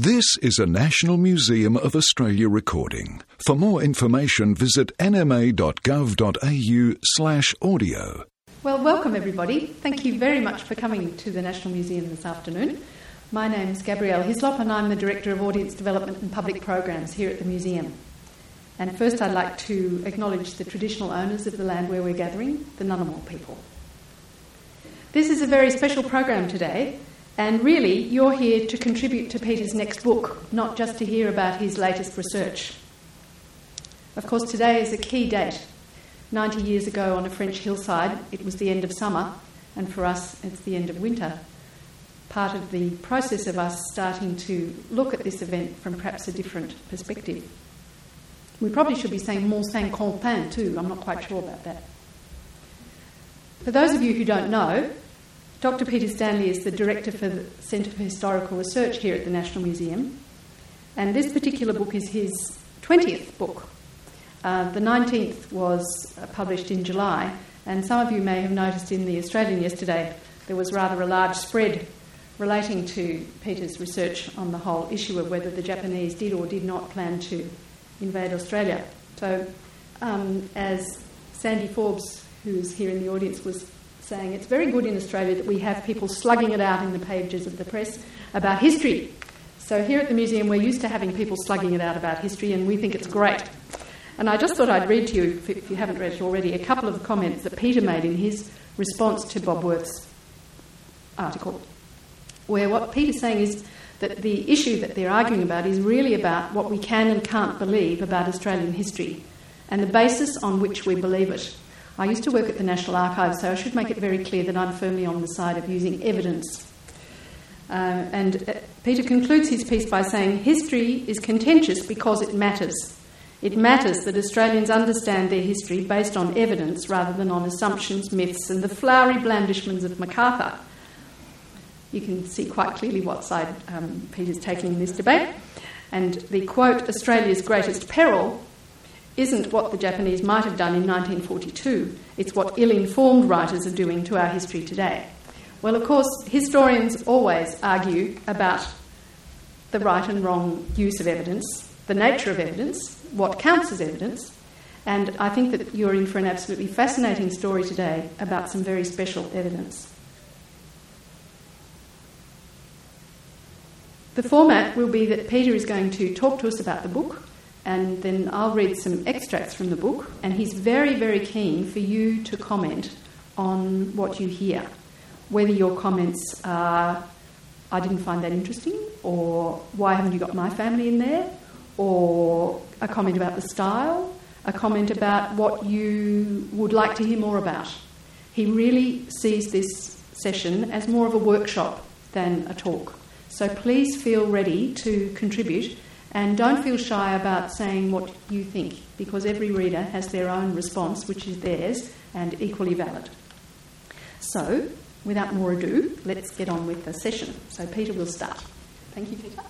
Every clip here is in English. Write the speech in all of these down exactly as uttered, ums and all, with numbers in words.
This is a National Museum of Australia recording. For more information, visit nma.gov.au slash audio. Well, welcome everybody. Thank you very much for coming to the National Museum this afternoon. My name is Gabrielle Hislop and I'm the Director of Audience Development and Public Programs here at the museum. And first I'd like to acknowledge the traditional owners of the land where we're gathering, the Ngunnawal people. This is a very special program today, and really you're here to contribute to Peter's next book, not just to hear about his latest research. Of course, today is a key date. ninety years ago on a French hillside, it was the end of summer, and for us it's the end of winter. Part of the process of us starting to look at this event from perhaps a different perspective. We probably should be saying Mont Saint-Quentin too, I'm not quite sure about that. For those of you who don't know, Doctor Peter Stanley is the Director for the Centre for Historical Research here at the National Museum, and this particular book is his twentieth book. Uh, the nineteenth was uh, published in July, and some of you may have noticed in the Australian yesterday there was rather a large spread relating to Peter's research on the whole issue of whether the Japanese did or did not plan to invade Australia. So, um, as Sandy Forbes, who's here in the audience, was saying, it's very good in Australia that we have people slugging it out in the pages of the press about history. So here at the museum we're used to having people slugging it out about history, and we think it's great. And I just thought I'd read to you, if you haven't read it already, a couple of the comments that Peter made in his response to Bob Worth's article, where what Peter's saying is that the issue that they're arguing about is really about what we can and can't believe about Australian history and the basis on which we believe it. I used to work at the National Archives, so I should make it very clear that I'm firmly on the side of using evidence. Uh, and uh, Peter concludes his piece by saying, history is contentious because it matters. It matters that Australians understand their history based on evidence rather than on assumptions, myths, and the flowery blandishments of MacArthur. You can see quite clearly what side um, Peter's taking in this debate. And the quote, Australia's greatest peril, isn't what the Japanese might have done in nineteen forty-two. It's what ill-informed writers are doing to our history today. Well, of course, historians always argue about the right and wrong use of evidence, the nature of evidence, what counts as evidence, and I think that you're in for an absolutely fascinating story today about some very special evidence. The format will be that Peter is going to talk to us about the book, and then I'll read some extracts from the book, and he's very, very keen for you to comment on what you hear, whether your comments are, I didn't find that interesting, or why haven't you got my family in there, or a comment about the style, a comment about what you would like to hear more about. He really sees this session as more of a workshop than a talk. So please feel ready to contribute, and don't feel shy about saying what you think, because every reader has their own response, which is theirs and equally valid. So, without more ado, let's get on with the session. So Peter will start. Thank you, Peter.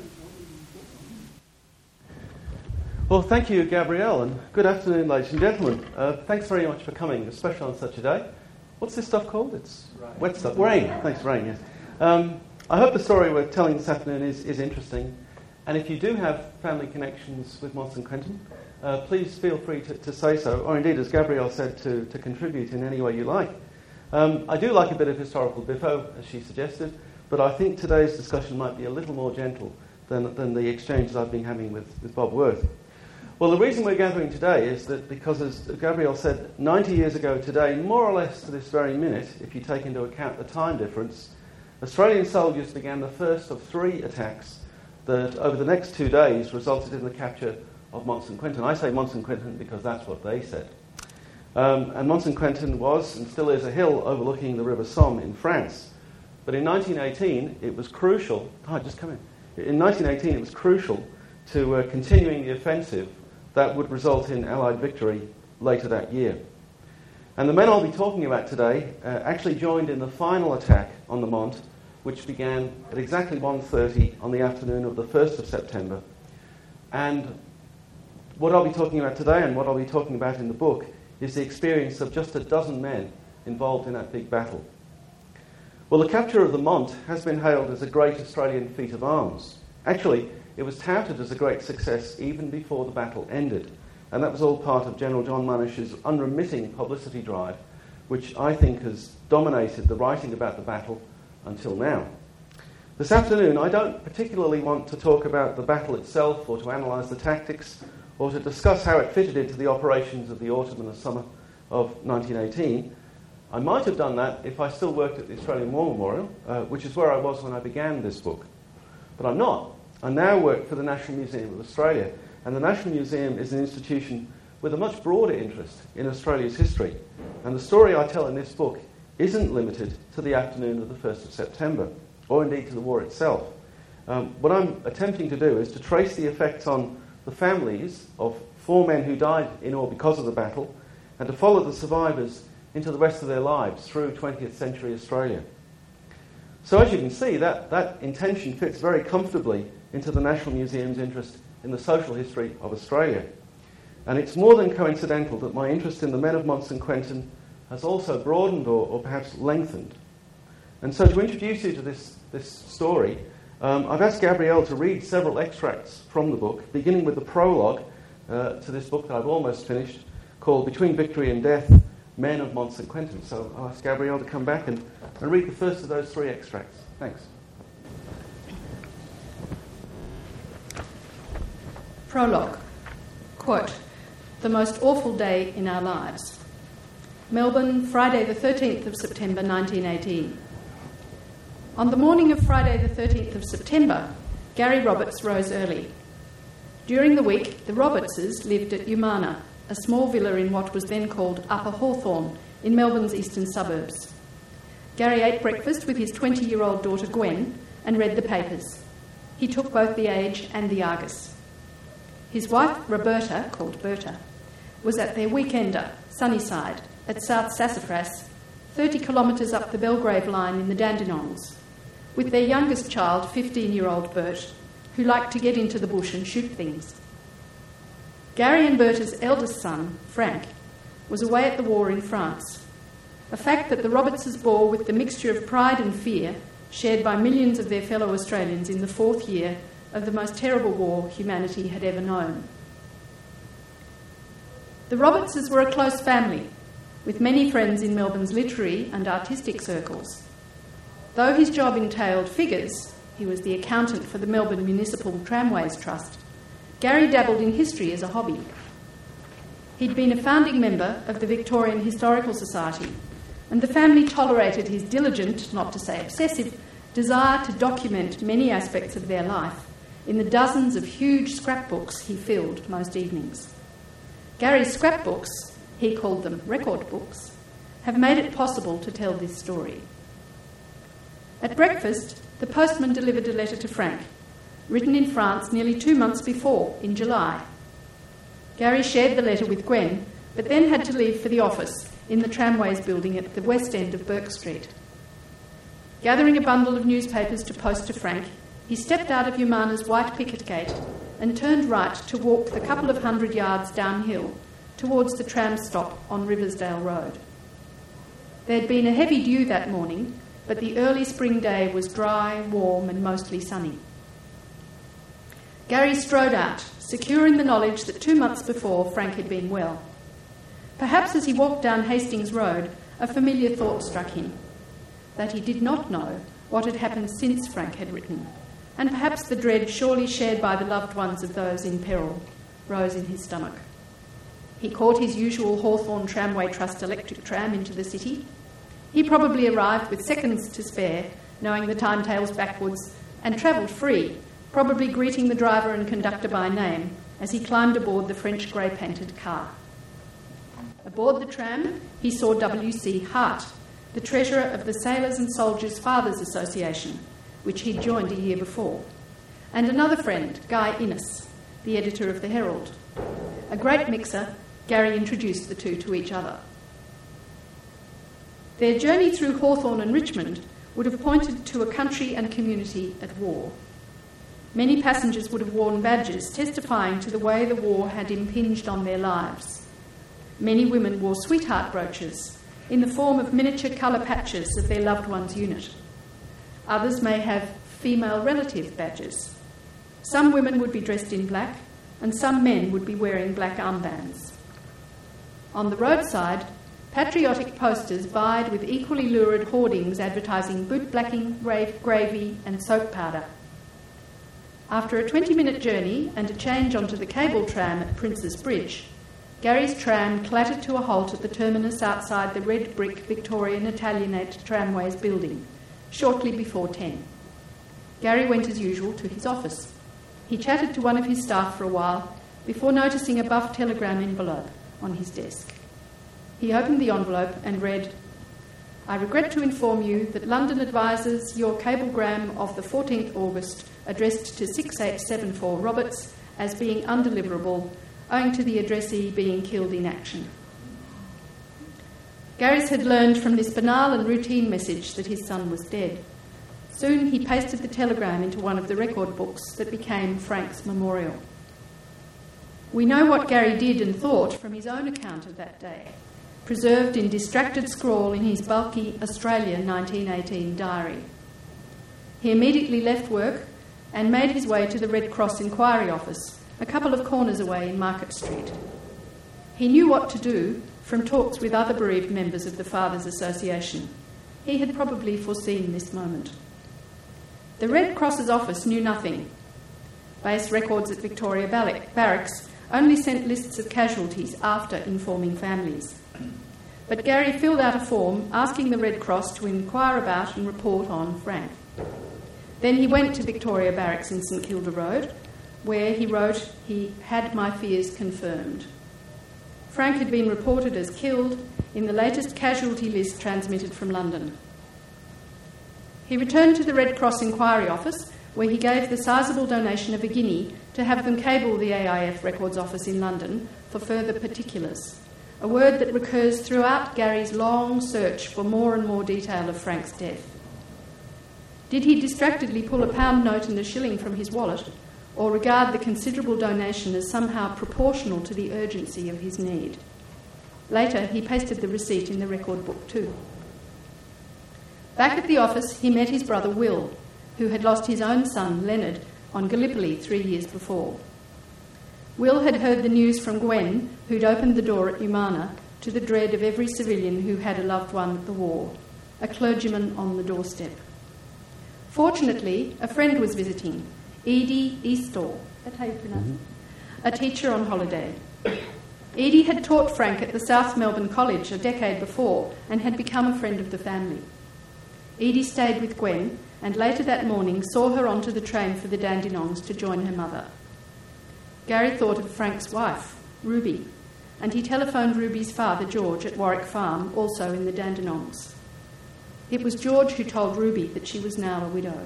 Well, thank you, Gabrielle, and good afternoon, ladies and gentlemen. Uh, thanks very much for coming, especially on such a day. What's this stuff called? It's rain. Wet stuff. Rain. Thanks, rain, yes. Um, I hope the story we're telling this afternoon is, is interesting. And if you do have family connections with Mont Saint-Quentin, uh, please feel free to, to say so, or indeed, as Gabrielle said, to, to contribute in any way you like. Um, I do like a bit of historical biffo, as she suggested, but I think today's discussion might be a little more gentle than, than the exchanges I've been having with, with Bob Worth. Well, the reason we're gathering today is that because, as Gabrielle said, ninety years ago today, more or less to this very minute, if you take into account the time difference, Australian soldiers began the first of three attacks that over the next two days resulted in the capture of Mont Saint-Quentin. I say Mont Saint-Quentin because that's what they said. Um, and Mont Saint-Quentin was and still is a hill overlooking the River Somme in France. But in nineteen eighteen, it was crucial... Oh, just come in. In nineteen eighteen, it was crucial to uh, continuing the offensive that would result in Allied victory later that year. And the men I'll be talking about today uh, actually joined in the final attack on the Mont, which began at exactly one thirty on the afternoon of the first of September. And what I'll be talking about today, and what I'll be talking about in the book, is the experience of just a dozen men involved in that big battle. Well, the capture of the Mont has been hailed as a great Australian feat of arms, Actually, it was touted as a great success even before the battle ended. And that was all part of General John Monish's unremitting publicity drive, which I think has dominated the writing about the battle until now. This afternoon, I don't particularly want to talk about the battle itself or to analyse the tactics or to discuss how it fitted into the operations of the autumn and the summer of nineteen eighteen. I might have done that if I still worked at the Australian War Memorial, uh, which is where I was when I began this book. But I'm not. I now work for the National Museum of Australia, and the National Museum is an institution with a much broader interest in Australia's history. And the story I tell in this book isn't limited to the afternoon of the first of September, or indeed to the war itself. Um, what I'm attempting to do is to trace the effects on the families of four men who died in or because of the battle, and to follow the survivors into the rest of their lives through twentieth century Australia. So as you can see, that, that intention fits very comfortably into the National Museum's interest in the social history of Australia. And it's more than coincidental that my interest in the men of Mont Saint Quentin has also broadened or, or perhaps lengthened. And so to introduce you to this, this story, um, I've asked Gabrielle to read several extracts from the book, beginning with the prologue uh, to this book that I've almost finished, called Between Victory and Death, Men of Mont Saint Quentin. So I'll ask Gabrielle to come back and, and read the first of those three extracts. Thanks. Prologue. Quote, "The most awful day in our lives. Melbourne, Friday the thirteenth of September nineteen eighteen. On the morning of Friday the thirteenth of September, Gary Roberts rose early. During the week, the Robertses lived at Umana, a small villa in what was then called Upper Hawthorn, in Melbourne's eastern suburbs. Gary ate breakfast with his twenty-year-old daughter Gwen and read the papers. He took both the Age and the Argus. His wife, Roberta, called Berta, was at their weekender, Sunnyside, at South Sassafras, thirty kilometres up the Belgrave line in the Dandenongs, with their youngest child, fifteen-year-old Bert, who liked to get into the bush and shoot things. Gary and Berta's eldest son, Frank, was away at the war in France, a fact that the Robertses bore with the mixture of pride and fear shared by millions of their fellow Australians in the fourth year of the most terrible war humanity had ever known. The Robertses were a close family, with many friends in Melbourne's literary and artistic circles. Though his job entailed figures, he was the accountant for the Melbourne Municipal Tramways Trust, Gary dabbled in history as a hobby. He'd been a founding member of the Victorian Historical Society, and the family tolerated his diligent, not to say obsessive, desire to document many aspects of their life in the dozens of huge scrapbooks he filled most evenings. Gary's scrapbooks, he called them record books, have made it possible to tell this story. At breakfast, the postman delivered a letter to Frank, written in France nearly two months before, in July. Gary shared the letter with Gwen, but then had to leave for the office in the Tramways building at the west end of Burke Street. Gathering a bundle of newspapers to post to Frank, he stepped out of Umana's white picket gate and turned right to walk the couple of hundred yards downhill towards the tram stop on Riversdale Road. There had been a heavy dew that morning, but the early spring day was dry, warm and mostly sunny. Gary strode out, secure in the knowledge that two months before Frank had been well. Perhaps as he walked down Hastings Road, a familiar thought struck him, that he did not know what had happened since Frank had written, and perhaps the dread surely shared by the loved ones of those in peril rose in his stomach. He caught his usual Hawthorn Tramway Trust electric tram into the city. He probably arrived with seconds to spare, knowing the timetables backwards, and travelled free, probably greeting the driver and conductor by name as he climbed aboard the French grey-painted car. Aboard the tram, he saw W C Hart, the treasurer of the Sailors and Soldiers Fathers Association, which he'd joined a year before, and another friend, Guy Innes, the editor of the Herald. A great mixer, Gary introduced the two to each other. Their journey through Hawthorn and Richmond would have pointed to a country and community at war. Many passengers would have worn badges testifying to the way the war had impinged on their lives. Many women wore sweetheart brooches in the form of miniature colour patches of their loved one's unit. Others may have female relative badges. Some women would be dressed in black, and some men would be wearing black armbands. On the roadside, patriotic posters vied with equally lurid hoardings advertising boot-blacking, gravy and soap powder. After a twenty-minute journey and a change onto the cable tram at Prince's Bridge, Gary's tram clattered to a halt at the terminus outside the red brick Victorian Italianate Tramways building, shortly before ten. Gary went as usual to his office. He chatted to one of his staff for a while before noticing a buff telegram envelope on his desk. He opened the envelope and read, "I regret to inform you that London advises your cablegram of the fourteenth August addressed to six eight seven four Roberts as being undeliverable, owing to the addressee being killed in action." Garris had learned from this banal and routine message that his son was dead. Soon he pasted the telegram into one of the record books that became Frank's memorial. We know what Gary did and thought from his own account of that day, preserved in distracted scrawl in his bulky Australia nineteen eighteen diary. He immediately left work and made his way to the Red Cross Inquiry Office, a couple of corners away in Market Street. He knew what to do from talks with other bereaved members of the Fathers Association. He had probably foreseen this moment. The Red Cross's office knew nothing. Base records at Victoria Barracks only sent lists of casualties after informing families. But Gary filled out a form asking the Red Cross to inquire about and report on Frank. Then he went to Victoria Barracks in St Kilda Road, where he wrote he had my fears confirmed. Frank had been reported as killed in the latest casualty list transmitted from London. He returned to the Red Cross Inquiry Office, where he gave the sizable donation of a guinea to have them cable the A I F Records Office in London for further particulars, a word that recurs throughout Gary's long search for more and more detail of Frank's death. Did he distractedly pull a pound note and a shilling from his wallet, or regard the considerable donation as somehow proportional to the urgency of his need? Later, he pasted the receipt in the record book too. Back at the office, he met his brother Will, who had lost his own son, Leonard, on Gallipoli three years before. Will had heard the news from Gwen, who'd opened the door at Umana, to the dread of every civilian who had a loved one at the war, a clergyman on the doorstep. Fortunately, a friend was visiting, Edie Eastall, that's how you pronounce it, a teacher on holiday. Edie had taught Frank at the South Melbourne College a decade before and had become a friend of the family. Edie stayed with Gwen and later that morning saw her onto the train for the Dandenongs to join her mother. Gary thought of Frank's wife, Ruby, and he telephoned Ruby's father, George, at Warwick Farm, also in the Dandenongs. It was George who told Ruby that she was now a widow.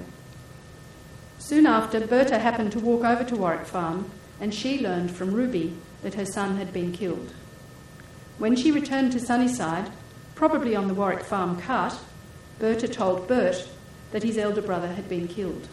Soon after, Berta happened to walk over to Warwick Farm, and she learned from Ruby that her son had been killed. When she returned to Sunnyside, probably on the Warwick Farm cart, Berta told Bert that his elder brother had been killed.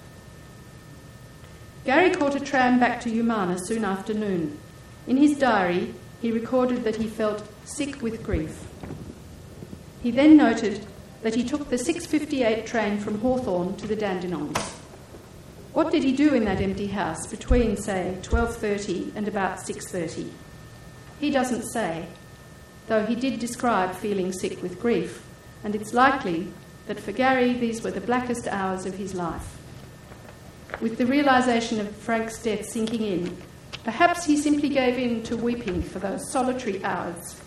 Gary caught a tram back to Umana soon after noon. In his diary, he recorded that he felt sick with grief. He then noted that he took the six fifty-eight train from Hawthorn to the Dandenongs. What did he do in that empty house between, say, twelve thirty and about six thirty? He doesn't say, though he did describe feeling sick with grief, and it's likely that for Gary these were the blackest hours of his life. With the realisation of Frank's death sinking in, perhaps he simply gave in to weeping for those solitary hours.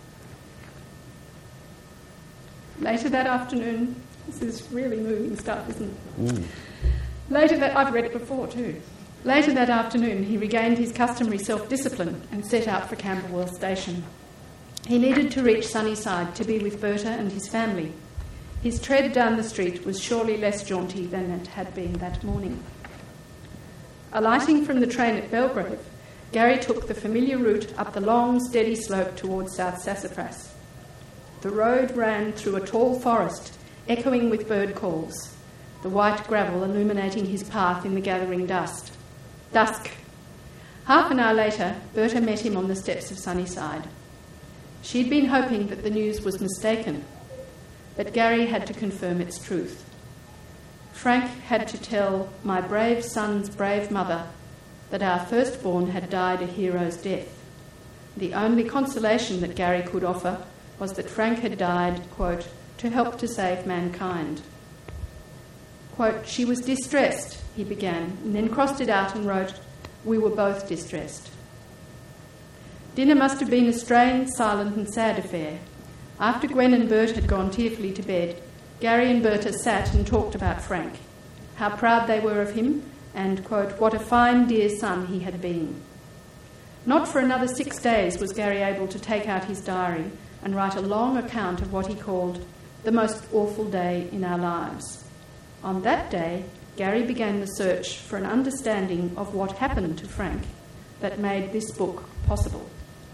Later that afternoon, this is really moving stuff, isn't it? Mm. Later that, I've read it before too. Later that afternoon, he regained his customary self-discipline and set out for Camberwell Station. He needed to reach Sunnyside to be with Berta and his family. His tread down the street was surely less jaunty than it had been that morning. Alighting from the train at Belgrave, Gary took the familiar route up the long, steady slope towards South Sassafras. The road ran through a tall forest, echoing with bird calls, the white gravel illuminating his path in the gathering dust. Dusk. Half an hour later, Berta met him on the steps of Sunnyside. She'd been hoping that the news was mistaken, but Gary had to confirm its truth. Frank had to tell my brave son's brave mother that our firstborn had died a hero's death. The only consolation that Gary could offer was that Frank had died, quote, to help to save mankind. Quote, she was distressed, he began, and then crossed it out and wrote, we were both distressed. Dinner must have been a strange, silent and sad affair. After Gwen and Bert had gone tearfully to bed, Gary and Berta sat and talked about Frank, how proud they were of him, and, quote, what a fine, dear son he had been. Not for another six days was Gary able to take out his diary and write a long account of what he called the most awful day in our lives. On that day, Gary began the search for an understanding of what happened to Frank that made this book possible.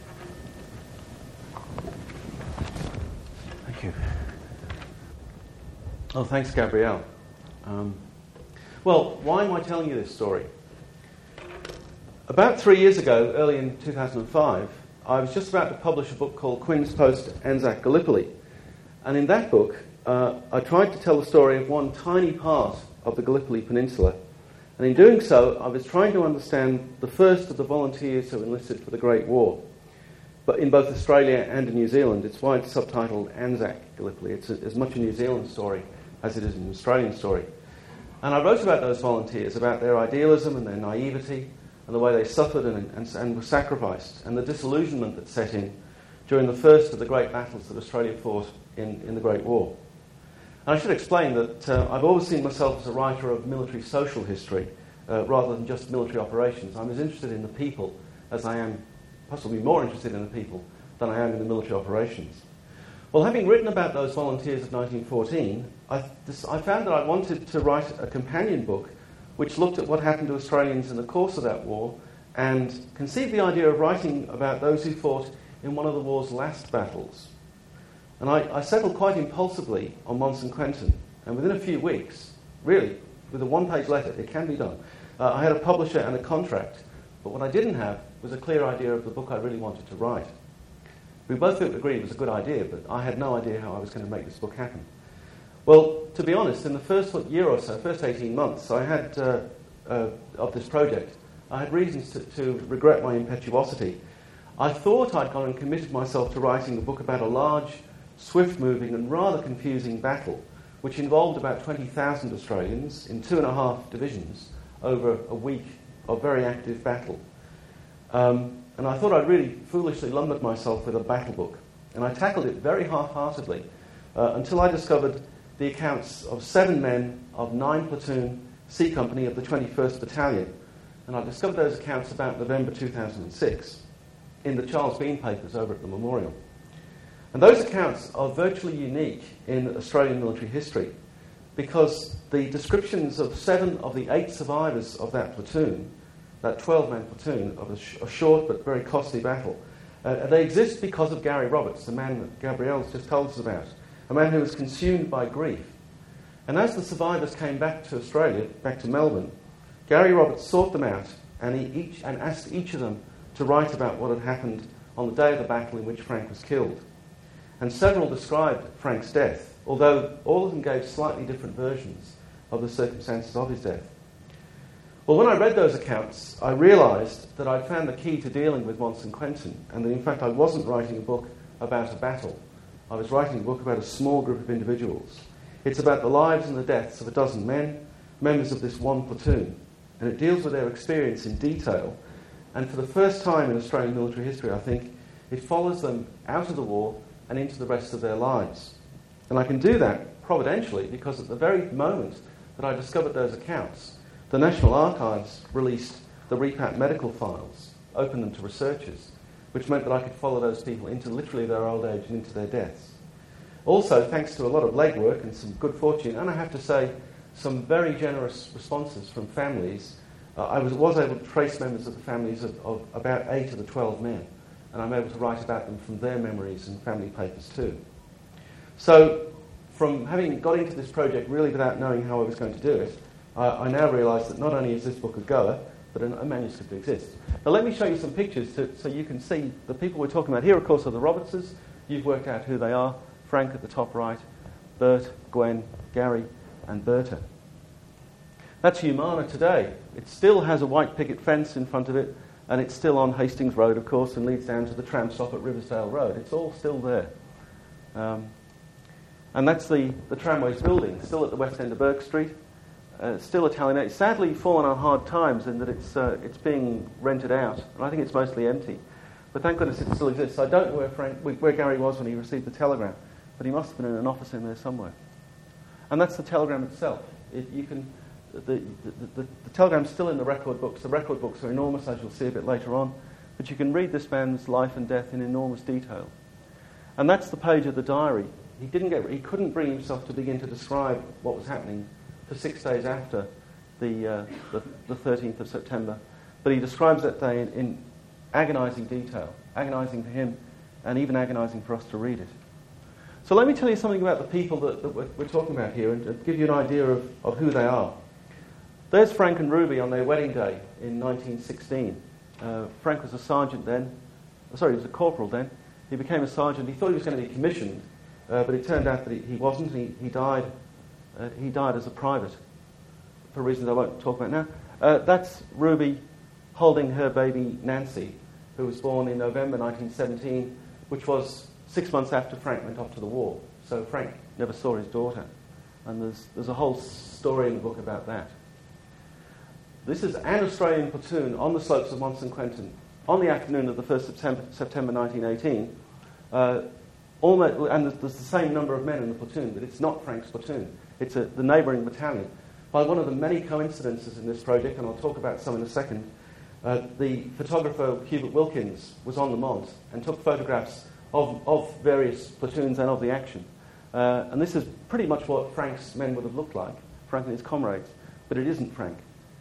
Thank you. Oh, thanks, Gabrielle. Um, well, why am I telling you this story? About three years ago, early in two thousand five, I was just about to publish a book called Queen's Post, Anzac Gallipoli. And in that book, uh, I tried to tell the story of one tiny part of the Gallipoli Peninsula. And in doing so, I was trying to understand the first of the volunteers who enlisted for the Great War. But in both Australia and in New Zealand, it's why it's subtitled Anzac Gallipoli. It's a, as much a New Zealand story as it is an Australian story. And I wrote about those volunteers, about their idealism and their naivety, and the way they suffered and, and, and were sacrificed, and the disillusionment that set in during the first of the great battles that Australia fought in, in the Great War. And I should explain that uh, I've always seen myself as a writer of military social history, uh, rather than just military operations. I'm as interested in the people as I am, possibly more interested in the people than I am in the military operations. Well, having written about those volunteers of nineteen fourteen, I, this, I found that I wanted to write a companion book which looked at what happened to Australians in the course of that war and conceived the idea of writing about those who fought in one of the war's last battles. And I, I settled quite impulsively on Mons and Quentin, and within a few weeks, really, with a one-page letter, it can be done, uh, I had a publisher and a contract, but what I didn't have was a clear idea of the book I really wanted to write. We both agreed it was a good idea, but I had no idea how I was going to make this book happen. Well, to be honest, in the first year or so, first eighteen months, I had, uh, uh, of this project, I had reasons to, to regret my impetuosity. I thought I'd gone and committed myself to writing a book about a large, swift-moving and rather confusing battle, which involved about twenty thousand Australians in two and a half divisions over a week of very active battle. Um, and I thought I'd really foolishly lumbered myself with a battle book. And I tackled it very half-heartedly uh, until I discovered the accounts of seven men of nine platoon C Company of the twenty-first Battalion. And I discovered those accounts about November two thousand six in the Charles Bean papers over at the Memorial. And those accounts are virtually unique in Australian military history because the descriptions of seven of the eight survivors of that platoon, that twelve-man platoon of a, sh- a short but very costly battle, uh, they exist because of Gary Roberts, the man that Gabrielle's just told us about, a man who was consumed by grief. And as the survivors came back to Australia, back to Melbourne, Gary Roberts sought them out and, he each, and asked each of them to write about what had happened on the day of the battle in which Frank was killed. And several described Frank's death, although all of them gave slightly different versions of the circumstances of his death. Well, when I read those accounts, I realised that I'd found the key to dealing with Mons and Quentin, and that in fact I wasn't writing a book about a battle. I was writing a book about a small group of individuals. It's about the lives and the deaths of a dozen men, members of this one platoon, and it deals with their experience in detail. And for the first time in Australian military history, I think, it follows them out of the war and into the rest of their lives. And I can do that providentially because at the very moment that I discovered those accounts, the National Archives released the REPAT medical files, opened them to researchers, which meant that I could follow those people into literally their old age and into their deaths. Also, thanks to a lot of legwork and some good fortune, and I have to say, some very generous responses from families, uh, I was, was able to trace members of the families of, of about eight of the twelve men, and I'm able to write about them from their memories and family papers too. So, from having got into this project really without knowing how I was going to do it, I, I now realise that not only is this book a goer, but a, a manuscript exists. Now let me show you some pictures to, so you can see the people we're talking about. Here, of course, are the Robertses. You've worked out who they are. Frank at the top right, Bert, Gwen, Gary, and Berta. That's Humana today. It still has a white picket fence in front of it, and it's still on Hastings Road, of course, and leads down to the tram stop at Riversdale Road. It's all still there. Um, and that's the, the tramways building, still at the west end of Burke Street, uh, still Italian. It's sadly fallen on hard times in that it's, uh, it's being rented out, and I think it's mostly empty. But thank goodness it still exists. I don't know where, Frank, where Gary was when he received the telegram, but he must have been in an office in there somewhere. And that's the telegram itself. It, you can, the, the, the, the telegram's still in the record books. The record books are enormous, as you'll see a bit later on. But you can read this man's life and death in enormous detail. And that's the page of the diary. He didn't get, he couldn't bring himself to begin to describe what was happening for six days after the, uh, the, the thirteenth of September. But he describes that day in, in agonising detail, agonising for him and even agonising for us to read it. So let me tell you something about the people that, that we're, we're talking about here and, and give you an idea of, of who they are. There's Frank and Ruby on their wedding day in nineteen sixteen. Uh, Frank was a sergeant then. Sorry, he was a corporal then. He became a sergeant. He thought he was going to be commissioned, uh, but it turned out that he, he wasn't. He, he died. Uh, he died as a private, for reasons I won't talk about now. Uh, that's Ruby holding her baby Nancy, who was born in November nineteen seventeen, which was six months after Frank went off to the war. So Frank never saw his daughter, and there's there's a whole story in the book about that. This is an Australian platoon on the slopes of Mont Saint Quentin on the afternoon of the first of September, September nineteen eighteen. Uh, almost, and there's, there's the same number of men in the platoon, but it's not Frank's platoon. It's a, the neighbouring battalion. By one of the many coincidences in this project, and I'll talk about some in a second, uh, the photographer Hubert Wilkins was on the Mont and took photographs of, of various platoons and of the action. Uh, and this is pretty much what Frank's men would have looked like, Frank and his comrades, but it isn't Frank.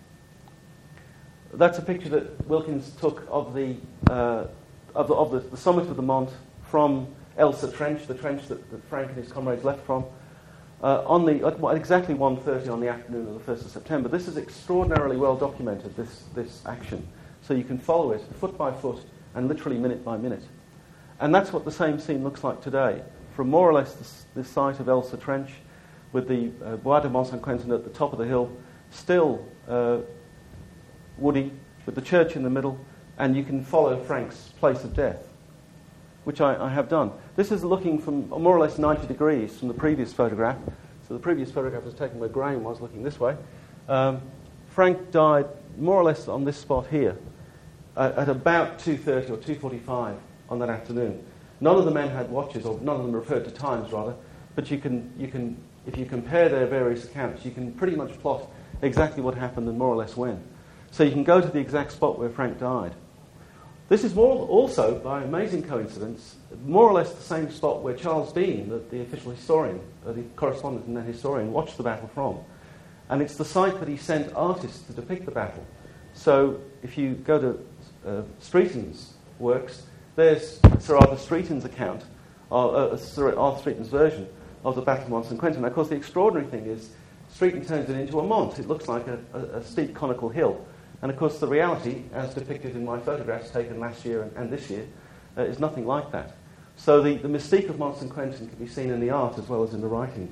That's a picture that Wilkins took of the uh, of, the, of the, the summit of the Mont from Elsa Trench, the trench that, that Frank and his comrades left from, uh, on the at exactly one thirty on the afternoon of the first of September. This is extraordinarily well documented, this, this action. So you can follow it foot by foot and literally minute by minute. And that's what the same scene looks like today. From more or less this, this site of Elsa Trench, with the uh, Bois de Mont Saint Quentin at the top of the hill, still uh, woody, with the church in the middle, and you can follow Frank's place of death, which I, I have done. This is looking from more or less ninety degrees from the previous photograph. So the previous photograph was taken where Graham was looking this way. Um, Frank died more or less on this spot here uh, at about two thirty or two forty-five on that afternoon. None of the men had watches, or none of them referred to times rather, but you can, you can, if you compare their various accounts, you can pretty much plot exactly what happened and more or less when. So you can go to the exact spot where Frank died. This is more also, by amazing coincidence, more or less the same spot where Charles Bean, the, the official historian, uh, the correspondent and then historian, watched the battle from. And it's the site that he sent artists to depict the battle. So if you go to uh, Streeton's works, there's Sir Arthur Streeton's account, uh, uh, Sir Arthur Streeton's version of the Battle of Mont Saint Quentin. And of course, the extraordinary thing is Streeton turns it into a mont. It looks like a, a, a steep conical hill. And of course, the reality, as depicted in my photographs taken last year and, and this year, uh, is nothing like that. So the, the mystique of Mont Saint Quentin can be seen in the art as well as in the writing.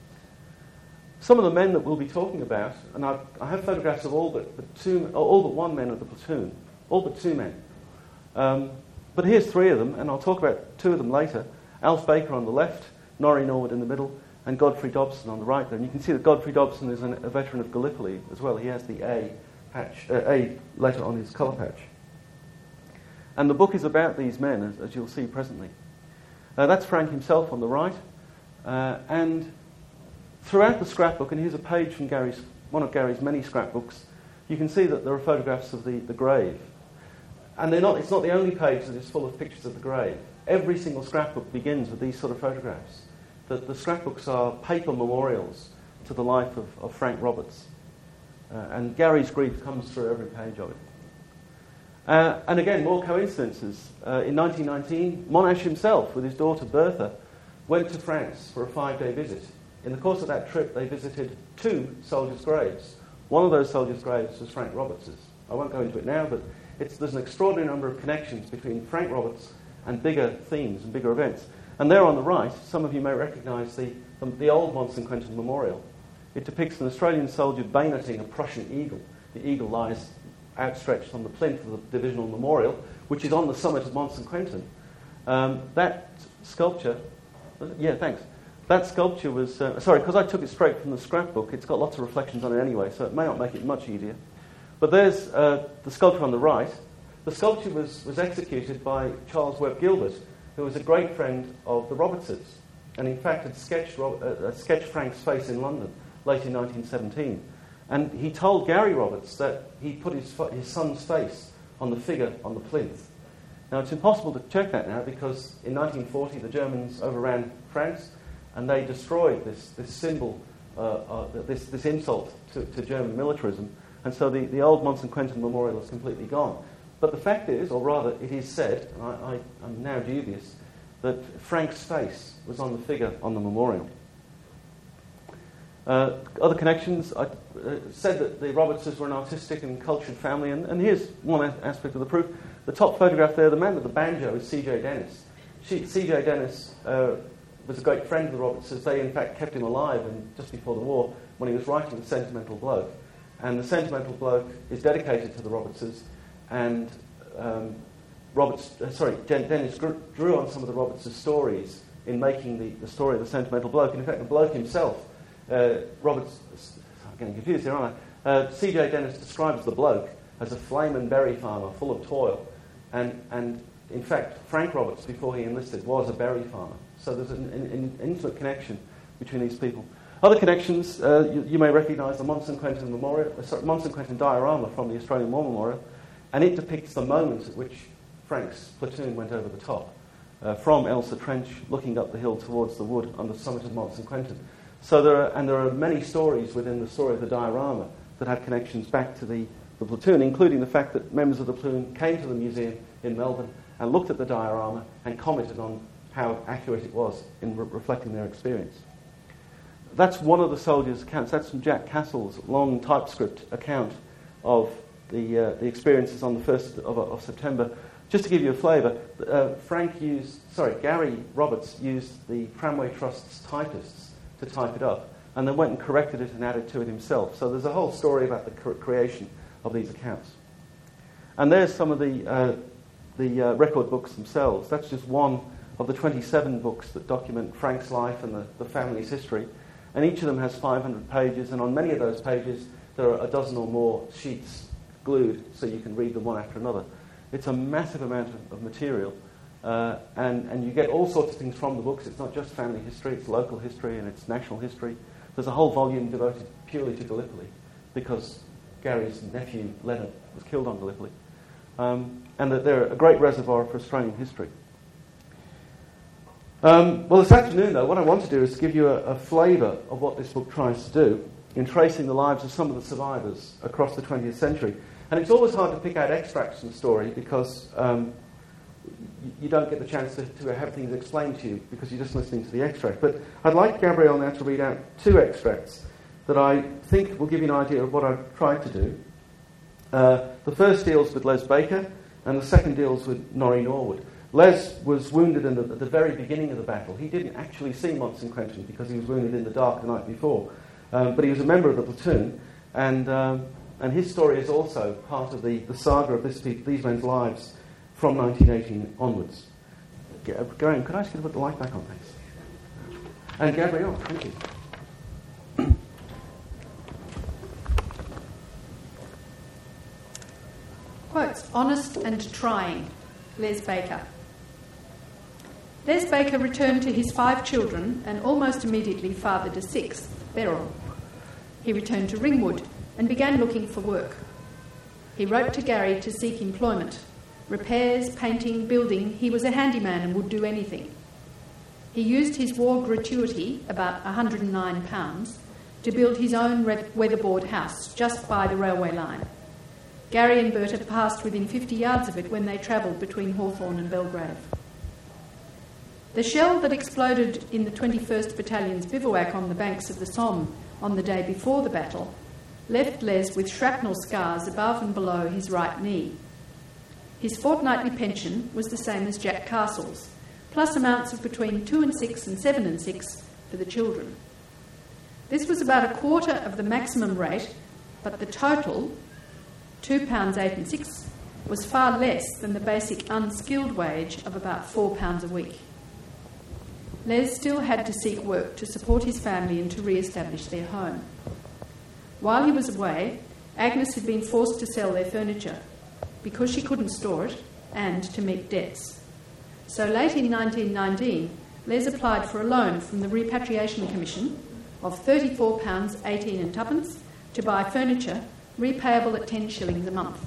Some of the men that we'll be talking about, and I've, I have photographs of all but, but two, all but one men of the platoon, all but two men. Um, but here's three of them, and I'll talk about two of them later. Alf Baker on the left, Norrie Norwood in the middle, and Godfrey Dobson on the right there. And you can see that Godfrey Dobson is an, a veteran of Gallipoli as well. He has the A patch, uh, A letter on his colour patch. And the book is about these men, as, as you'll see presently. Uh, that's Frank himself on the right. Uh, and throughout the scrapbook, and here's a page from Gary's, one of Gary's many scrapbooks, you can see that there are photographs of the, the grave. And they're not, it's not the only page that is full of pictures of the grave. Every single scrapbook begins with these sort of photographs. The, the scrapbooks are paper memorials to the life of, of Frank Roberts. Uh, and Gary's grief comes through every page of it. Uh, and again, more coincidences. Uh, in nineteen nineteen, Monash himself, with his daughter Bertha, went to France for a five-day visit. In the course of that trip, they visited two soldiers' graves. One of those soldiers' graves was Frank Roberts's. I won't go into it now, but it's, there's an extraordinary number of connections between Frank Roberts and bigger themes and bigger events. And there on the right, some of you may recognise the, the, the old Mont Saint Quentin Memorial. It depicts an Australian soldier bayoneting a Prussian eagle. The eagle lies outstretched on the plinth of the Divisional Memorial, which is on the summit of Mont Saint Quentin. Um, that sculpture, yeah, thanks. That sculpture was, uh, sorry, because I took it straight from the scrapbook, it's got lots of reflections on it anyway, so it may not make it much easier. But there's uh, the sculpture on the right. The sculpture was, was executed by Charles Webb Gilbert, who was a great friend of the Robertses, and in fact had sketched, uh, uh, sketched Frank's face in London late in nineteen seventeen. And he told Gary Roberts that he put his, his son's face on the figure on the plinth. Now, it's impossible to check that now because in nineteen forty the Germans overran France and they destroyed this, this symbol, uh, uh, this, this insult to, to German militarism. And so the, the old Mont Saint Quentin Memorial is completely gone. But the fact is, or rather it is said, and I, I, I'm now dubious, that Frank's face was on the figure on the memorial. Uh, other connections, I uh, said that the Robertses were an artistic and cultured family, and, and here's one a- aspect of the proof. The top photograph there, the man with the banjo, is C J Dennis. She, C J Dennis uh, was a great friend of the Robertses. They, in fact, kept him alive in, just before the war when he was writing The Sentimental Bloke. And The Sentimental Bloke is dedicated to the Robertses, and um, Roberts, uh, sorry, Jen, Dennis drew, drew on some of the Robertses' stories in making the, the story of The Sentimental Bloke. And in fact, the bloke himself, uh, Roberts, I'm getting confused here, aren't I? Uh, C J Dennis describes the bloke as a flame and berry farmer full of toil. And, and in fact, Frank Roberts, before he enlisted, was a berry farmer. So there's an, an, an intimate connection between these people. Other connections, uh, you, you may recognise the Mont Saint Quentin Memorial, uh, sorry, Mont Saint Quentin diorama from the Australian War Memorial, and it depicts the moment at which Frank's platoon went over the top, uh, from Elsa Trench, looking up the hill towards the wood on the summit of Mont Saint Quentin. So there are, and there are many stories within the story of the diorama that have connections back to the, the platoon, including the fact that members of the platoon came to the museum in Melbourne and looked at the diorama and commented on how accurate it was in re- reflecting their experience. That's one of the soldiers' accounts. That's from Jack Castle's long typescript account of the uh, the experiences on the first of, of September. Just to give you a flavour, uh, Frank used, sorry, Gary Roberts used the Tramway Trust's typists to type it up, and then went and corrected it and added to it himself. So there's a whole story about the cre- creation of these accounts. And there's some of the uh, the uh, record books themselves. That's just one of the twenty-seven books that document Frank's life and the, the family's history. And each of them has five hundred pages, and on many of those pages there are a dozen or more sheets glued so you can read them one after another. It's a massive amount of, of material, uh, and, and you get all sorts of things from the books. It's not just family history, it's local history and it's national history. There's a whole volume devoted purely to Gallipoli because Gary's nephew Leonard was killed on Gallipoli. Um, and that they're a great reservoir for Australian history. Um, well, this afternoon, though, what I want to do is give you a, a flavour of what this book tries to do in tracing the lives of some of the survivors across the twentieth century. And it's always hard to pick out extracts from the story because um, you, you don't get the chance to, to have things explained to you because you're just listening to the extract. But I'd like Gabrielle now to read out two extracts that I think will give you an idea of what I've tried to do. Uh, the first deals with Les Baker, and the second deals with Norrie Norwood. Les was wounded in the, at the very beginning of the battle. He didn't actually see Mont Saint Quentin because he was wounded in the dark the night before. Um, but he was a member of the platoon, and um, and his story is also part of the, the saga of this, these men's lives from nineteen eighteen onwards. G- Graham, could I ask you to put the light back on, please? And Gabrielle, thank you. Quotes, honest and trying, Les Baker. Les Baker returned to his five children and almost immediately fathered a sixth, Beryl. He returned to Ringwood and began looking for work. He wrote to Gary to seek employment. Repairs, painting, building, he was a handyman and would do anything. He used his war gratuity, about one hundred nine pounds, to build his own weatherboard house just by the railway line. Gary and Berta passed within fifty yards of it when they travelled between Hawthorne and Belgrave. The shell that exploded in the twenty-first Battalion's bivouac on the banks of the Somme on the day before the battle left Les with shrapnel scars above and below his right knee. His fortnightly pension was the same as Jack Castle's, plus amounts of between two and six and seven and six for the children. This was about a quarter of the maximum rate, but the total, two pounds eight and six, was far less than the basic unskilled wage of about four pounds a week. Les still had to seek work to support his family and to re-establish their home. While he was away, Agnes had been forced to sell their furniture because she couldn't store it and to meet debts. So late in nineteen nineteen, Les applied for a loan from the Repatriation Commission of thirty-four pounds eighteen and twopence to buy furniture repayable at ten shillings a month.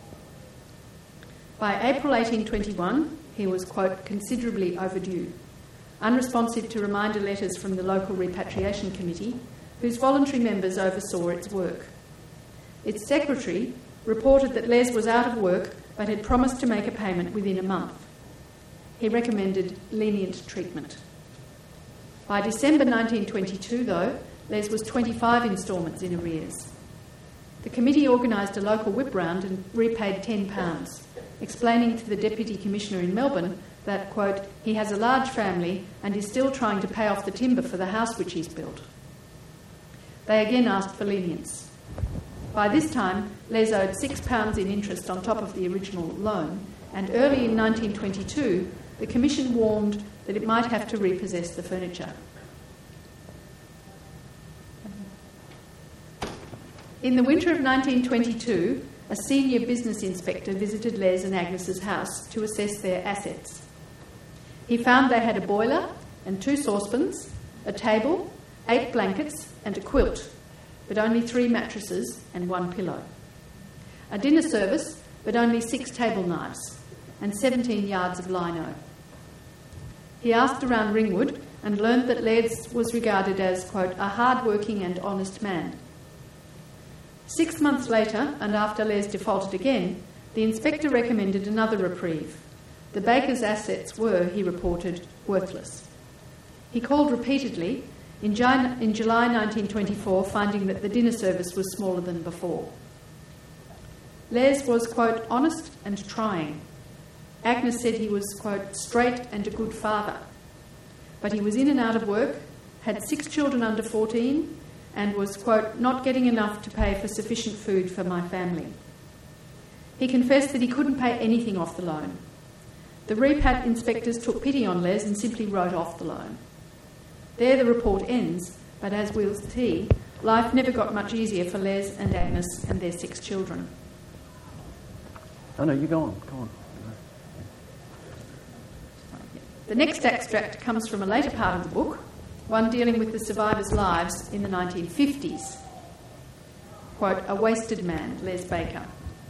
By April eighteen twenty-one, he was, quote, considerably overdue, unresponsive to reminder letters from the local repatriation committee, whose voluntary members oversaw its work. Its secretary reported that Les was out of work but had promised to make a payment within a month. He recommended lenient treatment. By December nineteen twenty-two, though, Les was twenty-five instalments in arrears. The committee organised a local whip round and repaid ten pounds, explaining to the Deputy Commissioner in Melbourne that, quote, he has a large family and is still trying to pay off the timber for the house which he's built. They again asked for lenience. By this time, Les owed six pounds in interest on top of the original loan, and early in nineteen twenty-two, the Commission warned that it might have to repossess the furniture. In the winter of nineteen twenty-two, a senior business inspector visited Les and Agnes's house to assess their assets. He found they had a boiler and two saucepans, a table, eight blankets and a quilt, but only three mattresses and one pillow. A dinner service, but only six table knives and seventeen yards of lino. He asked around Ringwood and learned that Les was regarded as, quote, a hard-working and honest man. Six months later, and after Les defaulted again, the inspector recommended another reprieve. The baker's assets were, he reported, worthless. He called repeatedly, in July nineteen twenty-four, finding that the dinner service was smaller than before. Les was, quote, honest and trying. Agnes said he was, quote, straight and a good father. But he was in and out of work, had six children under fourteen, and was, quote, not getting enough to pay for sufficient food for my family. He confessed that he couldn't pay anything off the loan. The repat inspectors took pity on Les and simply wrote off the loan. There the report ends, but as we'll see, life never got much easier for Les and Agnes and their six children. Oh no, you go on, go on. The next extract comes from a later part of the book, one dealing with the survivors' lives in the nineteen fifties. Quote, a wasted man, Les Baker.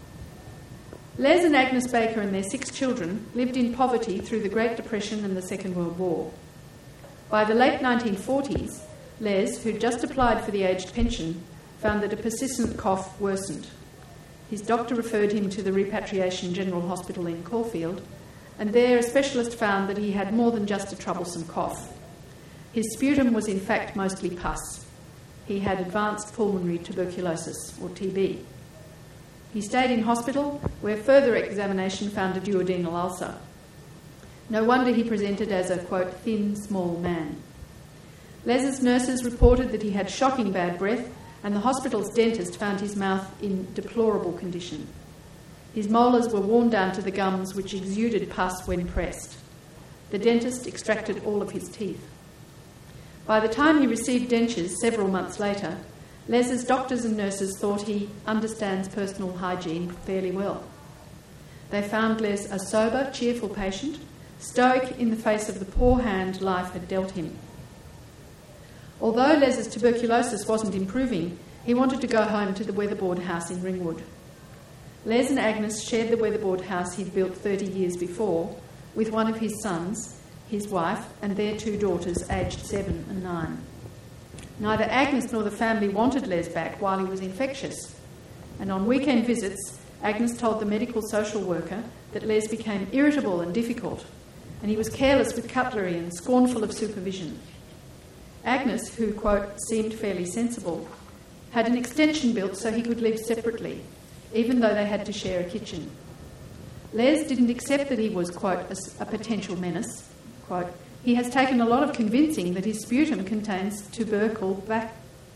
Les and Agnes Baker and their six children lived in poverty through the Great Depression and the Second World War. By the late nineteen forties, Les, who'd just applied for the aged pension, found that a persistent cough worsened. His doctor referred him to the Repatriation General Hospital in Caulfield, and there a specialist found that he had more than just a troublesome cough. His sputum was in fact mostly pus. He had advanced pulmonary tuberculosis, or T B. He stayed in hospital, where further examination found a duodenal ulcer. No wonder he presented as a, quote, thin, small man. Les's nurses reported that he had shocking bad breath, and the hospital's dentist found his mouth in deplorable condition. His molars were worn down to the gums, which exuded pus when pressed. The dentist extracted all of his teeth. By the time he received dentures several months later, Les's doctors and nurses thought he understands personal hygiene fairly well. They found Les a sober, cheerful patient, stoic in the face of the poor hand life had dealt him. Although Les's tuberculosis wasn't improving, he wanted to go home to the weatherboard house in Ringwood. Les and Agnes shared the weatherboard house he'd built thirty years before with one of his sons, his wife, and their two daughters aged seven and nine. Neither Agnes nor the family wanted Les back while he was infectious, and on weekend visits, Agnes told the medical social worker that Les became irritable and difficult, and he was careless with cutlery and scornful of supervision. Agnes, who, quote, seemed fairly sensible, had an extension built so he could live separately, even though they had to share a kitchen. Les didn't accept that he was, quote, a, a potential menace. Quote, he has taken a lot of convincing that his sputum contains tubercle bac-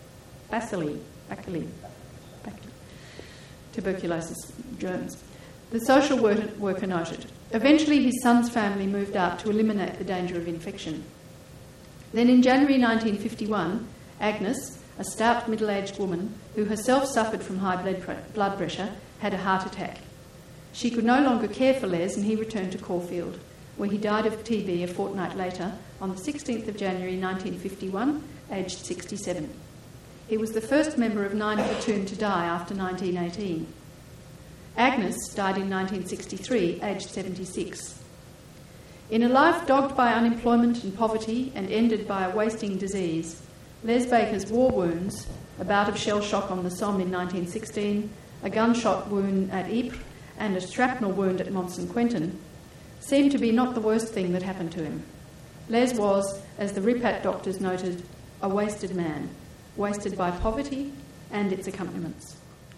bacilli, bacilli, bacilli, tuberculosis germs. The social worker, worker noted. Eventually his son's family moved out to eliminate the danger of infection. Then in January nineteen fifty-one, Agnes, a stout middle-aged woman who herself suffered from high blood, pre- blood pressure, had a heart attack. She could no longer care for Les and he returned to Caulfield, where he died of T B a fortnight later on the sixteenth of January nineteen fifty-one, aged sixty-seven. He was the first member of nine Platoon to die after nineteen eighteen. Agnes died in nineteen sixty-three, aged seventy-six. In a life dogged by unemployment and poverty and ended by a wasting disease, Les Baker's war wounds, a bout of shell shock on the Somme in nineteen sixteen, a gunshot wound at Ypres, and a shrapnel wound at Mont-Saint-Quentin, seemed to be not the worst thing that happened to him. Les was, as the RIPAT doctors noted, a wasted man, wasted by poverty and its accompaniments.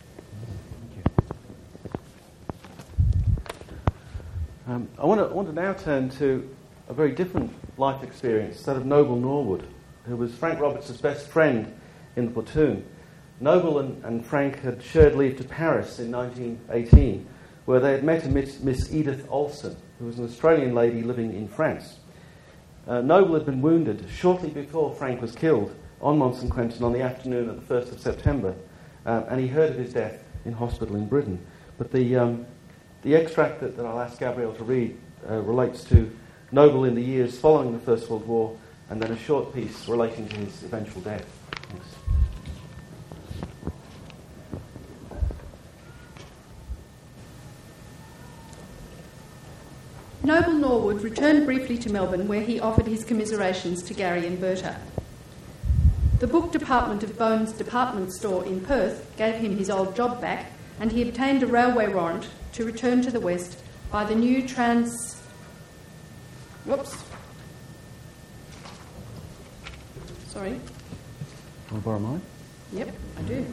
Um, I, want to, I want to now turn to a very different life experience, that of Noble Norwood, who was Frank Roberts' best friend in the platoon. Noble and, and Frank had shared leave to Paris in nineteen eighteen, where they had met a Miss, Miss Edith Olsen, who was an Australian lady living in France. Uh, Noble had been wounded shortly before Frank was killed on Mont-Saint-Quentin on the afternoon of the first of September, um, and he heard of his death in hospital in Britain. But the... Um, The extract that, that I'll ask Gabrielle to read uh, relates to Noble in the years following the First World War, and then a short piece relating to his eventual death. Thanks. Noble Norwood returned briefly to Melbourne, where he offered his commiserations to Gary and Berta. The book department of Bones Department Store in Perth gave him his old job back, and he obtained a railway warrant to return to the West by the new trans... Whoops. Sorry. Want to borrow mine? Yep, I do.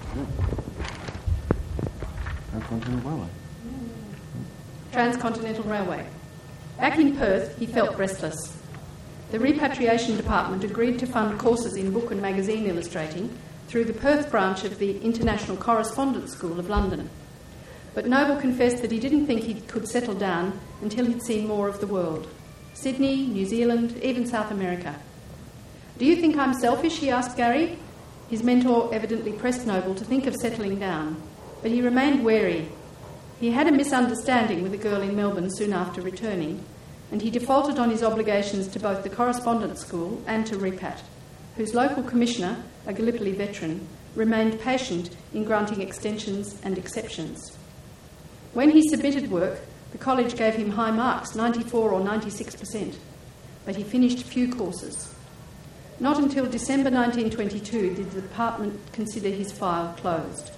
Transcontinental Railway. Transcontinental Railway. Back in Perth, he felt restless. The repatriation department agreed to fund courses in book and magazine illustrating through the Perth branch of the International Correspondence School of London. But Noble confessed that he didn't think he could settle down until he'd seen more of the world. Sydney, New Zealand, even South America. "Do you think I'm selfish?" he asked Gary. His mentor evidently pressed Noble to think of settling down, but he remained wary. He had a misunderstanding with a girl in Melbourne soon after returning, and he defaulted on his obligations to both the correspondence school and to RIPAT, whose local commissioner, a Gallipoli veteran, remained patient in granting extensions and exceptions. When he submitted work, the college gave him high marks, ninety-four or ninety-six percent, but he finished few courses. Not until December nineteen twenty-two did the department consider his file closed.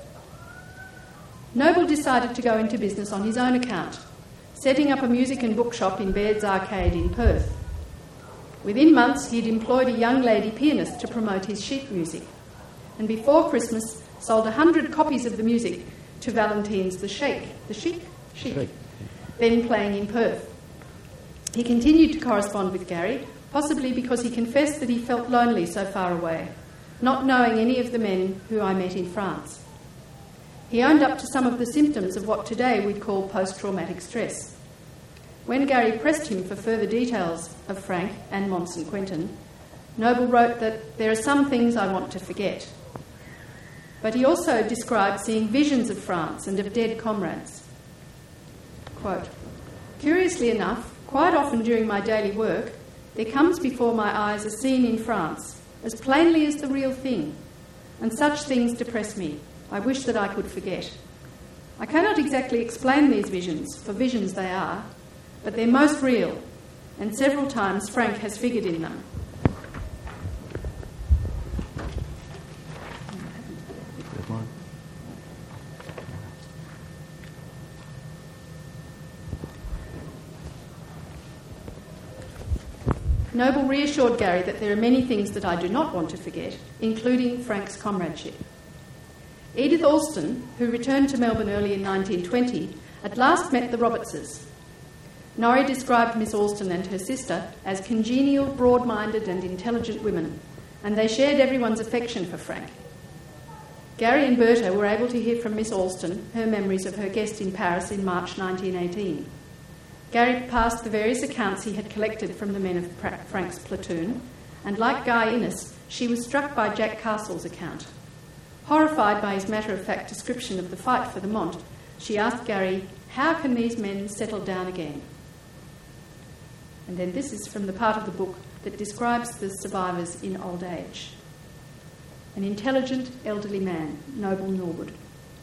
Noble decided to go into business on his own account, setting up a music and bookshop in Baird's Arcade in Perth. Within months, he had employed a young lady pianist to promote his sheet music, and before Christmas sold one hundred copies of the music to Valentine's The Sheikh, the Sheikh? Sheikh, Sheikh. Then playing in Perth. He continued to correspond with Gary, possibly because he confessed that he felt lonely so far away, not knowing any of the men who I met in France. He owned up to some of the symptoms of what today we'd call post-traumatic stress. When Gary pressed him for further details of Frank and Mont-Saint-Quentin, Noble wrote that there are some things I want to forget. But he also described seeing visions of France and of dead comrades. Quote, "Curiously enough, quite often during my daily work, there comes before my eyes a scene in France, as plainly as the real thing, and such things depress me. I wish that I could forget. I cannot exactly explain these visions, for visions they are, but they're most real, and several times Frank has figured in them." Noble reassured Gary that there are many things that I do not want to forget, including Frank's comradeship. Edith Alston, who returned to Melbourne early in nineteen twenty, at last met the Robertses. Norrie described Miss Alston and her sister as congenial, broad-minded and intelligent women, and they shared everyone's affection for Frank. Gary and Berta were able to hear from Miss Alston her memories of her guest in Paris in March nineteen eighteen. Gary passed the various accounts he had collected from the men of Frank's platoon, and like Guy Innes, she was struck by Jack Castle's account. Horrified by his matter-of-fact description of the fight for the Mont, she asked Gary, how can these men settle down again? And then this is from the part of the book that describes the survivors in old age. An intelligent, elderly man, Noble Norwood.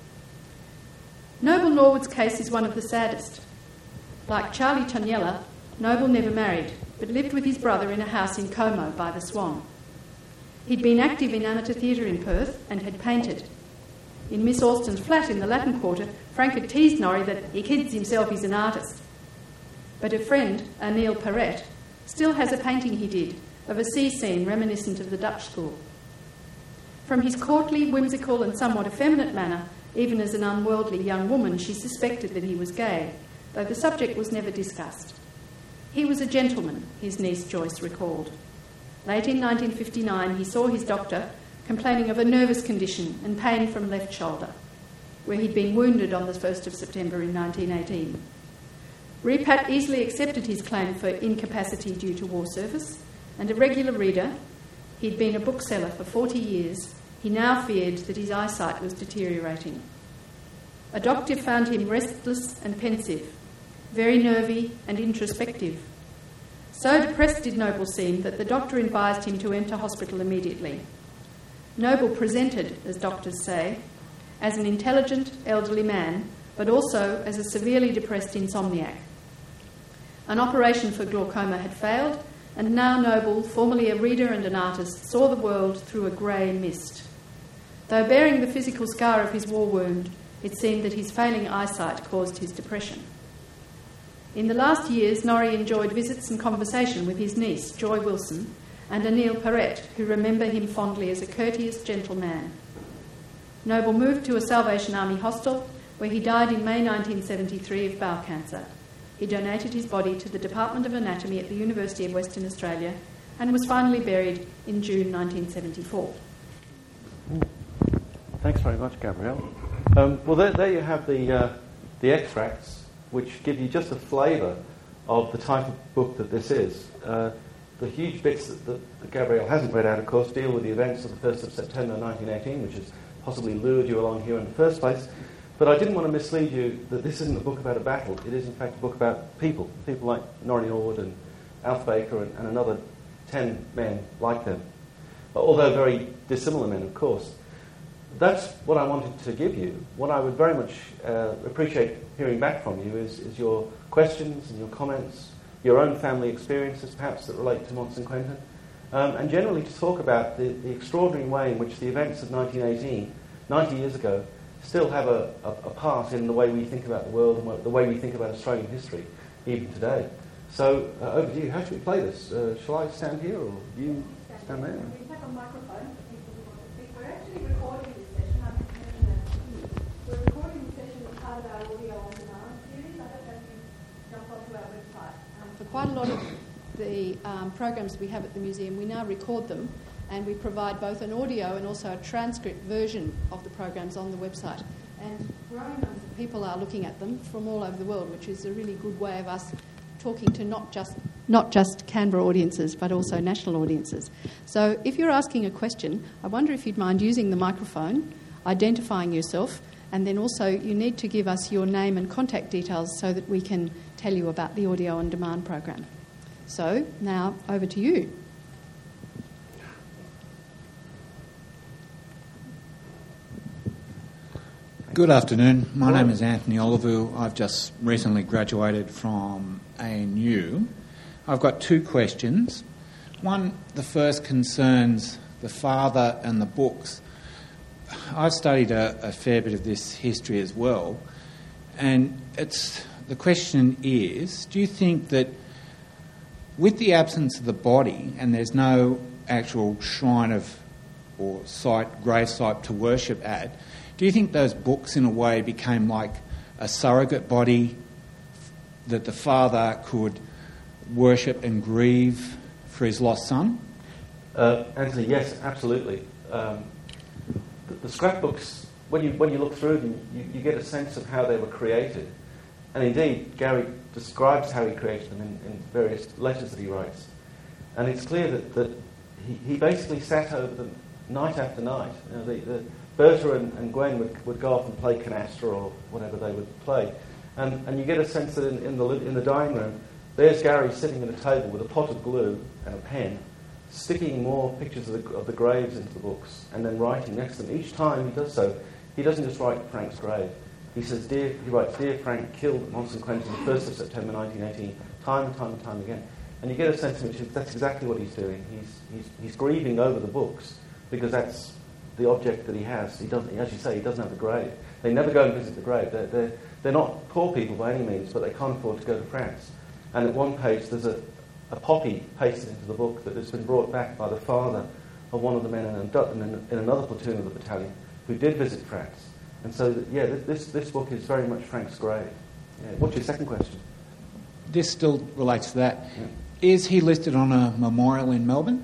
Noble Norwood's case is one of the saddest. Like Charlie Toniella, Noble never married, but lived with his brother in a house in Como by the Swan. He'd been active in amateur theatre in Perth and had painted. In Miss Alston's flat in the Latin Quarter, Frank had teased Norrie that he kids himself he's an artist. But a friend, Anil Perret, still has a painting he did of a sea scene reminiscent of the Dutch school. From his courtly, whimsical and somewhat effeminate manner, even as an unworldly young woman, she suspected that he was gay, though the subject was never discussed. He was a gentleman, his niece Joyce recalled. Late in nineteen fifty-nine, he saw his doctor complaining of a nervous condition and pain from left shoulder, where he'd been wounded on the first of September in nineteen eighteen. Repat easily accepted his claim for incapacity due to war service, and a regular reader, he'd been a bookseller for forty years, he now feared that his eyesight was deteriorating. A doctor found him restless and pensive, very nervy and introspective. So depressed did Noble seem that the doctor advised him to enter hospital immediately. Noble presented, as doctors say, as an intelligent elderly man, but also as a severely depressed insomniac. An operation for glaucoma had failed, and now Noble, formerly a reader and an artist, saw the world through a grey mist. Though bearing the physical scar of his war wound, it seemed that his failing eyesight caused his depression. In the last years, Norrie enjoyed visits and conversation with his niece, Joy Wilson, and Anil Perret, who remember him fondly as a courteous, gentle man. Noble moved to a Salvation Army hostel, where he died in May nineteen seventy-three of bowel cancer. He donated his body to the Department of Anatomy at the University of Western Australia and was finally buried in June nineteen seventy-four. Thanks very much, Gabrielle. Um, well, there, there you have the, uh, the extracts, which give you just a flavour of the type of book that this is. Uh, the huge bits that, that, that Gabrielle hasn't read out, of course, deal with the events of the first of September nineteen eighteen, which has possibly lured you along here in the first place. But I didn't want to mislead you that this isn't a book about a battle. It is, in fact, a book about people, people like Norrie Norwood and Alf Baker and, and another ten men like them, although very dissimilar men, of course. That's what I wanted to give you. What I would very much uh, appreciate hearing back from you is, is your questions and your comments, your own family experiences, perhaps, that relate to Mont Saint Quentin, um, and generally to talk about the, the extraordinary way in which the events of nineteen eighteen, ninety years ago, still have a, a, a part in the way we think about the world and the way we think about Australian history, even today. So, uh, over to you. How should we play this? Uh, shall I stand here or you stand there? We have a microphone for people who want to speak. We're actually recording this session. I didn't mention that. We're recording the session as part of our audio on demand series. I don't know if you jump onto our website. Um, for quite a lot of the um, programs we have at the museum, we now record them, and we provide both an audio and also a transcript version of the programs on the website. And growing numbers of people are looking at them from all over the world, which is a really good way of us talking to not just not just Canberra audiences, but also national audiences. So if you're asking a question, I wonder if you'd mind using the microphone, identifying yourself, and then also you need to give us your name and contact details so that we can tell you about the audio on demand program. So now over to you. Good afternoon. My name is Anthony Olivu. I've just recently graduated from A N U. I've got two questions. One, the first concerns the father and the books. I've studied a, a fair bit of this history as well, and it's the question is, do you think that with the absence of the body and there's no actual shrine of or site, grave site to worship at, do you think those books in a way became like a surrogate body that the father could worship and grieve for his lost son? Uh, Anthony, yes, absolutely. Um, the, the scrapbooks, when you, when you look through them, you, you get a sense of how they were created. And indeed, Gary describes how he created them in, in various letters that he writes. And it's clear that, that he, he basically sat over them night after night. You know, the, the Berta and, and Gwen would, would go off and play canasta or whatever they would play. And, and you get a sense that in, in, the, in the dining room, there's Gary sitting at a table with a pot of glue and a pen, sticking more pictures of the, of the graves into the books, and then writing next to them. Each time he does so, he doesn't just write Frank's grave. He says, "Dear," he writes, "Dear Frank, killed at Mont Saint Quentin, the first of September nineteen eighteen, time and time and time again." And you get a sense of which that's exactly what he's doing. He's, he's, he's grieving over the books, because that's the object that he has. He doesn't, as you say, he doesn't have the grave. They never go and visit the grave. They're, they're, they're not poor people by any means, but they can't afford to go to France. And at one page, there's a, a poppy pasted into the book that has been brought back by the father of one of the men in, in, in another platoon of the battalion who did visit France. And so, that, yeah, this, this book is very much Frank's grave. Yeah. What's your second question? This still relates to that. Yeah. Is he listed on a memorial in Melbourne?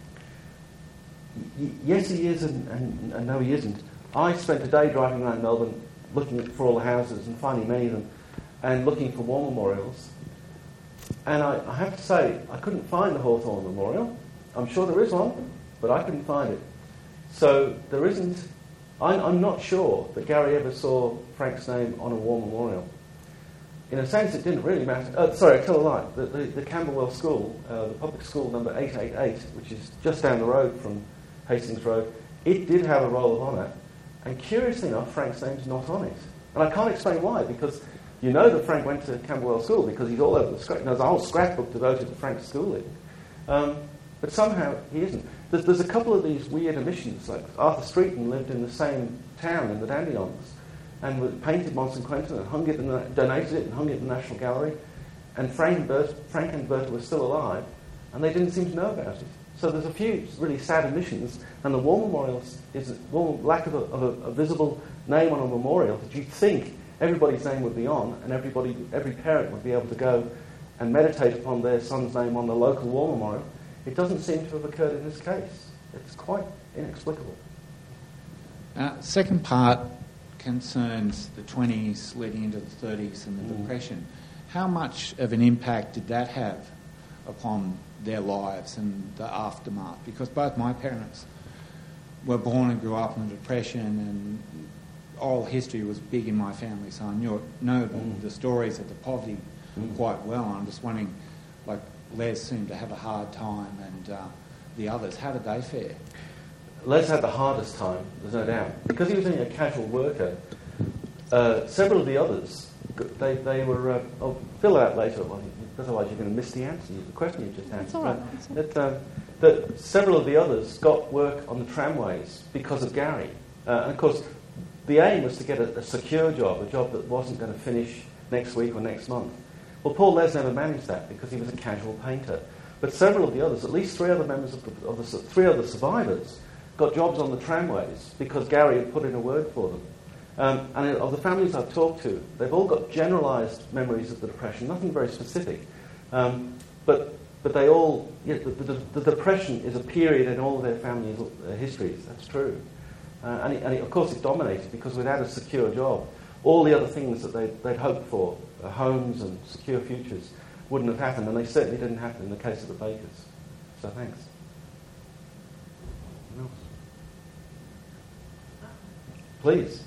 Y- yes, he is, and, and, and no, he isn't. I spent a day driving around Melbourne looking for all the houses and finding many of them and looking for war memorials. And I, I have to say, I couldn't find the Hawthorne Memorial. I'm sure there is one, but I couldn't find it. So there isn't... I'm, I'm not sure that Gary ever saw Frank's name on a war memorial. In a sense, it didn't really matter. Oh, sorry, I tell a lie. The, the, the Camberwell School, uh, the public school number eight eighty-eight, which is just down the road from Hastings Road, it did have a roll of honour. And curiously enough, Frank's name's not on it. And I can't explain why, because you know that Frank went to Camberwell School because he's all over the scrap. There's a whole scrapbook devoted to Frank's schooling. Um, but somehow he isn't. There's, there's a couple of these weird omissions, like Arthur Streeton lived in the same town in the Dandenongs and was painted Mont Saint Quentin and hung it in the, donated it and hung it in the National Gallery. And Frank and, Berta, Frank and Berta were still alive, and they didn't seem to know about it. So there's a few really sad omissions, and the war memorial is a well, lack of, a, of a, a visible name on a memorial that you'd think everybody's name would be on, and everybody, every parent would be able to go and meditate upon their son's name on the local war memorial. It doesn't seem to have occurred in this case. It's quite inexplicable. Uh, second part concerns the twenties leading into the thirties and the Mm. Depression. How much of an impact did that have upon their lives and the aftermath? Because both my parents were born and grew up in the Depression, and oral history was big in my family, so I knew it, know the, Mm. the stories of the poverty Mm. quite well. I'm just wondering, like Les seemed to have a hard time, and uh, the others, how did they fare? Les had the hardest time, there's no doubt. Because he was only a casual worker, uh, several of the others, they, they were... Uh, I'll fill out later, well, otherwise you're going to miss the answer, the question you just answered. That's all right. That's all right. That, um, that several of the others got work on the tramways because of Gary. Uh, and of course, the aim was to get a, a secure job, a job that wasn't going to finish next week or next month. Well, Paul Les never managed that because he was a casual painter. But several of the others, at least three other members of the, of the three other survivors, got jobs on the tramways because Gary had put in a word for them. Um, and of the families I've talked to, they've all got generalised memories of the Depression, nothing very specific. Um, but but they all, yeah, the, the, the Depression is a period in all of their families' uh, histories, that's true. Uh, and, it, and it, of course it dominated because without a secure job, all the other things that they'd, they'd hoped for, uh, homes and secure futures, wouldn't have happened, and they certainly didn't happen in the case of the Bakers. So thanks. Anyone else? Please.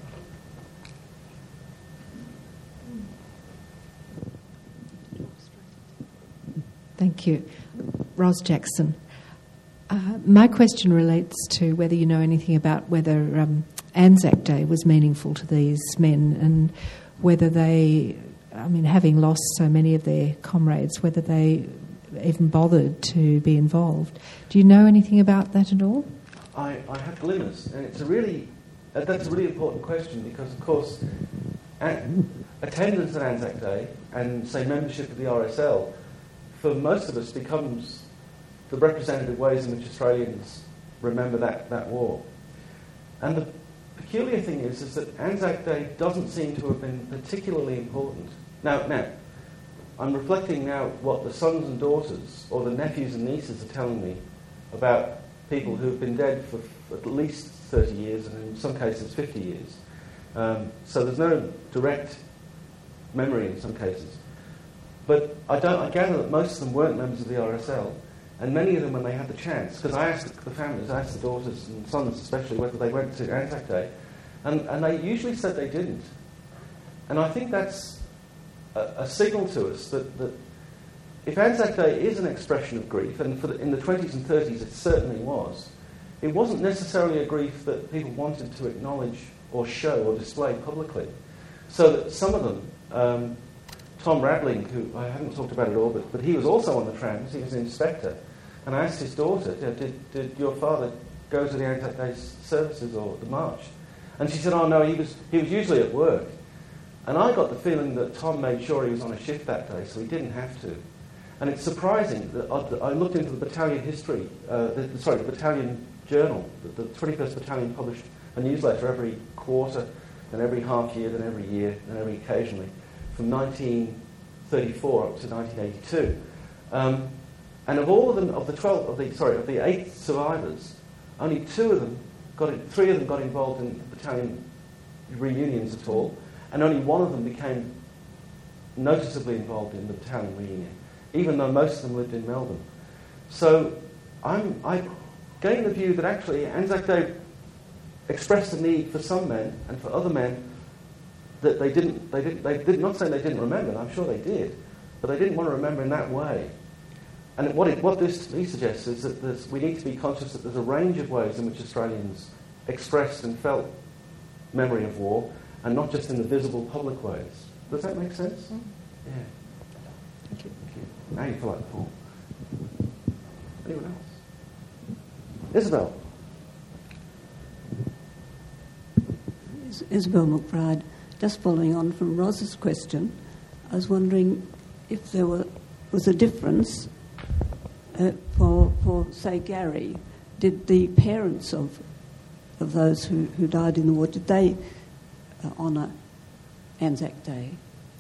Thank you. Ros Jackson. Uh, my question relates to whether you know anything about whether um, Anzac Day was meaningful to these men, and whether they, I mean, having lost so many of their comrades, whether they even bothered to be involved. Do you know anything about that at all? I, I have glimmers, and it's a really, uh, that's a really important question because, of course, a- attendance at Anzac Day and, say, membership of the R S L, for most of us, becomes the representative ways in which Australians remember that, that war. And the peculiar thing is, is that Anzac Day doesn't seem to have been particularly important. Now, now, I'm reflecting now what the sons and daughters, or the nephews and nieces are telling me about people who've been dead for at least thirty years, and in some cases fifty years. Um, so there's no direct memory in some cases. But I, don't, I gather that most of them weren't members of the R S L, and many of them, when they had the chance, because I asked the families, I asked the daughters and sons especially, whether they went to Anzac Day, and, and they usually said they didn't. And I think that's a, a signal to us that, that if Anzac Day is an expression of grief, and for the, in the twenties and thirties it certainly was, it wasn't necessarily a grief that people wanted to acknowledge or show or display publicly. So that some of them, um, Tom Radling, who I haven't talked about at all, but, but he was also on the trams, he was an inspector, and I asked his daughter, did, did your father go to the Anzac Day services or the march? And she said, oh no, he was, he was usually at work. And I got the feeling that Tom made sure he was on a shift that day, so he didn't have to. And it's surprising that I looked into the battalion history, uh, the, sorry, the battalion journal. The, the twenty-first Battalion published a newsletter every quarter, then every half year, then every year, then every occasionally, from nineteen thirty-four up to nineteen eighty-two. Um, and of all of them, of the twelve, of the sorry, of the eight survivors, only two of them got in, three of them got involved in battalion reunions at all, and only one of them became noticeably involved in the battalion reunion, even though most of them lived in Melbourne. So I'm, I gained the view that actually Anzac Day expressed the need for some men and for other men that they didn't, they didn't, they did not say they didn't remember, and I'm sure they did, but they didn't want to remember in that way. And what, it, what this to me suggests is that there's, we need to be conscious that there's a range of ways in which Australians expressed and felt memory of war, and not just in the visible public ways. Does that make sense? Mm. Yeah. Thank you. Thank you. Now you feel like Paul. Anyone else? Isabel. Isabel McBride. Just following on from Roz's question, I was wondering if there were, was a difference uh, for, for, say, Gary. Did the parents of of those who, who died in the war, did they uh, honour Anzac Day?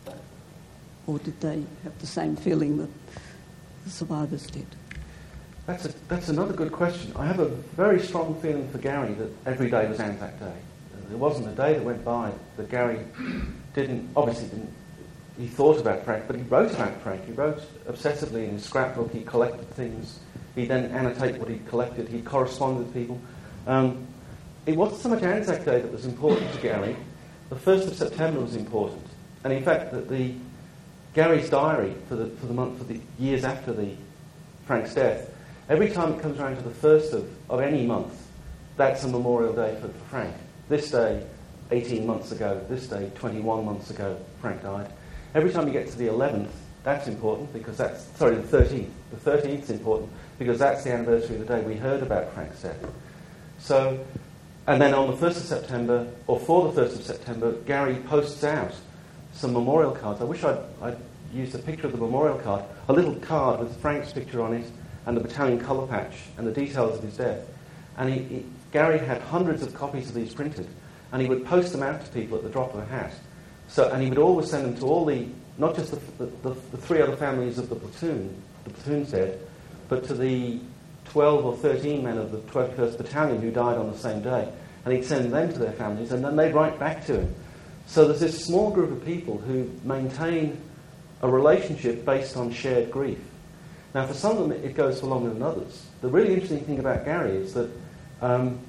Or did they have the same feeling that the survivors did? That's, a, that's another good question. I have a very strong feeling for Gary that every day was Anzac Day. There wasn't a day that went by that Gary didn't, obviously didn't, he thought about Frank, but he wrote about Frank. He wrote obsessively in his scrapbook. He collected things. He'd then annotate what he'd collected. He'd correspond with people. Um, it wasn't so much Anzac Day that was important to Gary. The first of September was important. And in fact, the, the Gary's diary for the, for the month, for the years after the Frank's death, every time it comes around to the first of, of any month, that's a memorial day for, for Frank. This day, eighteen months ago. This day, twenty-one months ago, Frank died. Every time you get to the eleventh, that's important because that's, sorry, the thirteenth. The thirteenth is important because that's the anniversary of the day we heard about Frank's death. So, and then on the first of September, or for the first of September, Gary posts out some memorial cards. I wish I'd, I'd used a picture of the memorial card, a little card with Frank's picture on it and the battalion colour patch and the details of his death. And he, he, Gary had hundreds of copies of these printed, and he would post them out to people at the drop of a hat. So, and he would always send them to all the, not just the, the, the three other families of the platoon, the platoon's dead, but to the twelve or thirteen men of the twenty-first Battalion who died on the same day. And he'd send them to their families, and then they'd write back to him. So there's this small group of people who maintain a relationship based on shared grief. Now, for some of them, it goes for longer than others. The really interesting thing about Gary is that, um,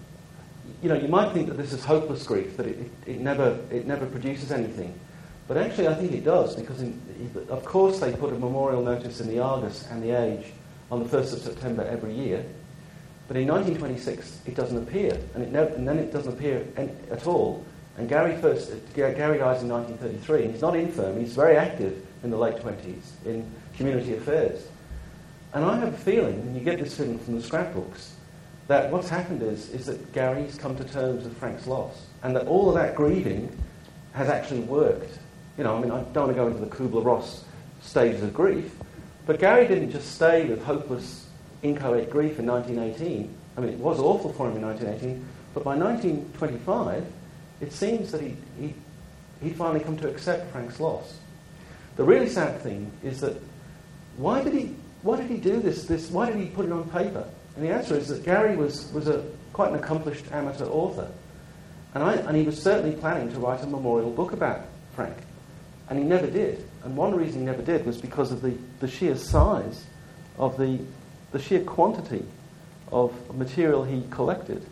you know, you might think that this is hopeless grief, that it, it, it never it never produces anything. But actually, I think it does, because, in, of course, they put a memorial notice in the Argus and the Age on the first of September every year. But in nineteen twenty-six, it doesn't appear, and, it never, and then it doesn't appear any, at all. And Gary first, uh, Gary dies in nineteen thirty-three, and he's not infirm. He's very active in the late twenties in community affairs. And I have a feeling, and you get this feeling from the scrapbooks, that what's happened is, is that Gary's come to terms with Frank's loss, and that all of that grieving has actually worked. You know, I mean, I don't want to go into the Kubler-Ross stages of grief, but Gary didn't just stay with hopeless, inchoate grief in nineteen eighteen. I mean, it was awful for him in nineteen eighteen, but by nineteen twenty-five, it seems that he he he'd finally come to accept Frank's loss. The really sad thing is that why did he why did he do this? This why did he put it on paper? And the answer is that Gary was, was a quite an accomplished amateur author. And, I, and he was certainly planning to write a memorial book about Frank. And he never did. And one reason he never did was because of the, the sheer size of the, the sheer quantity of material he collected.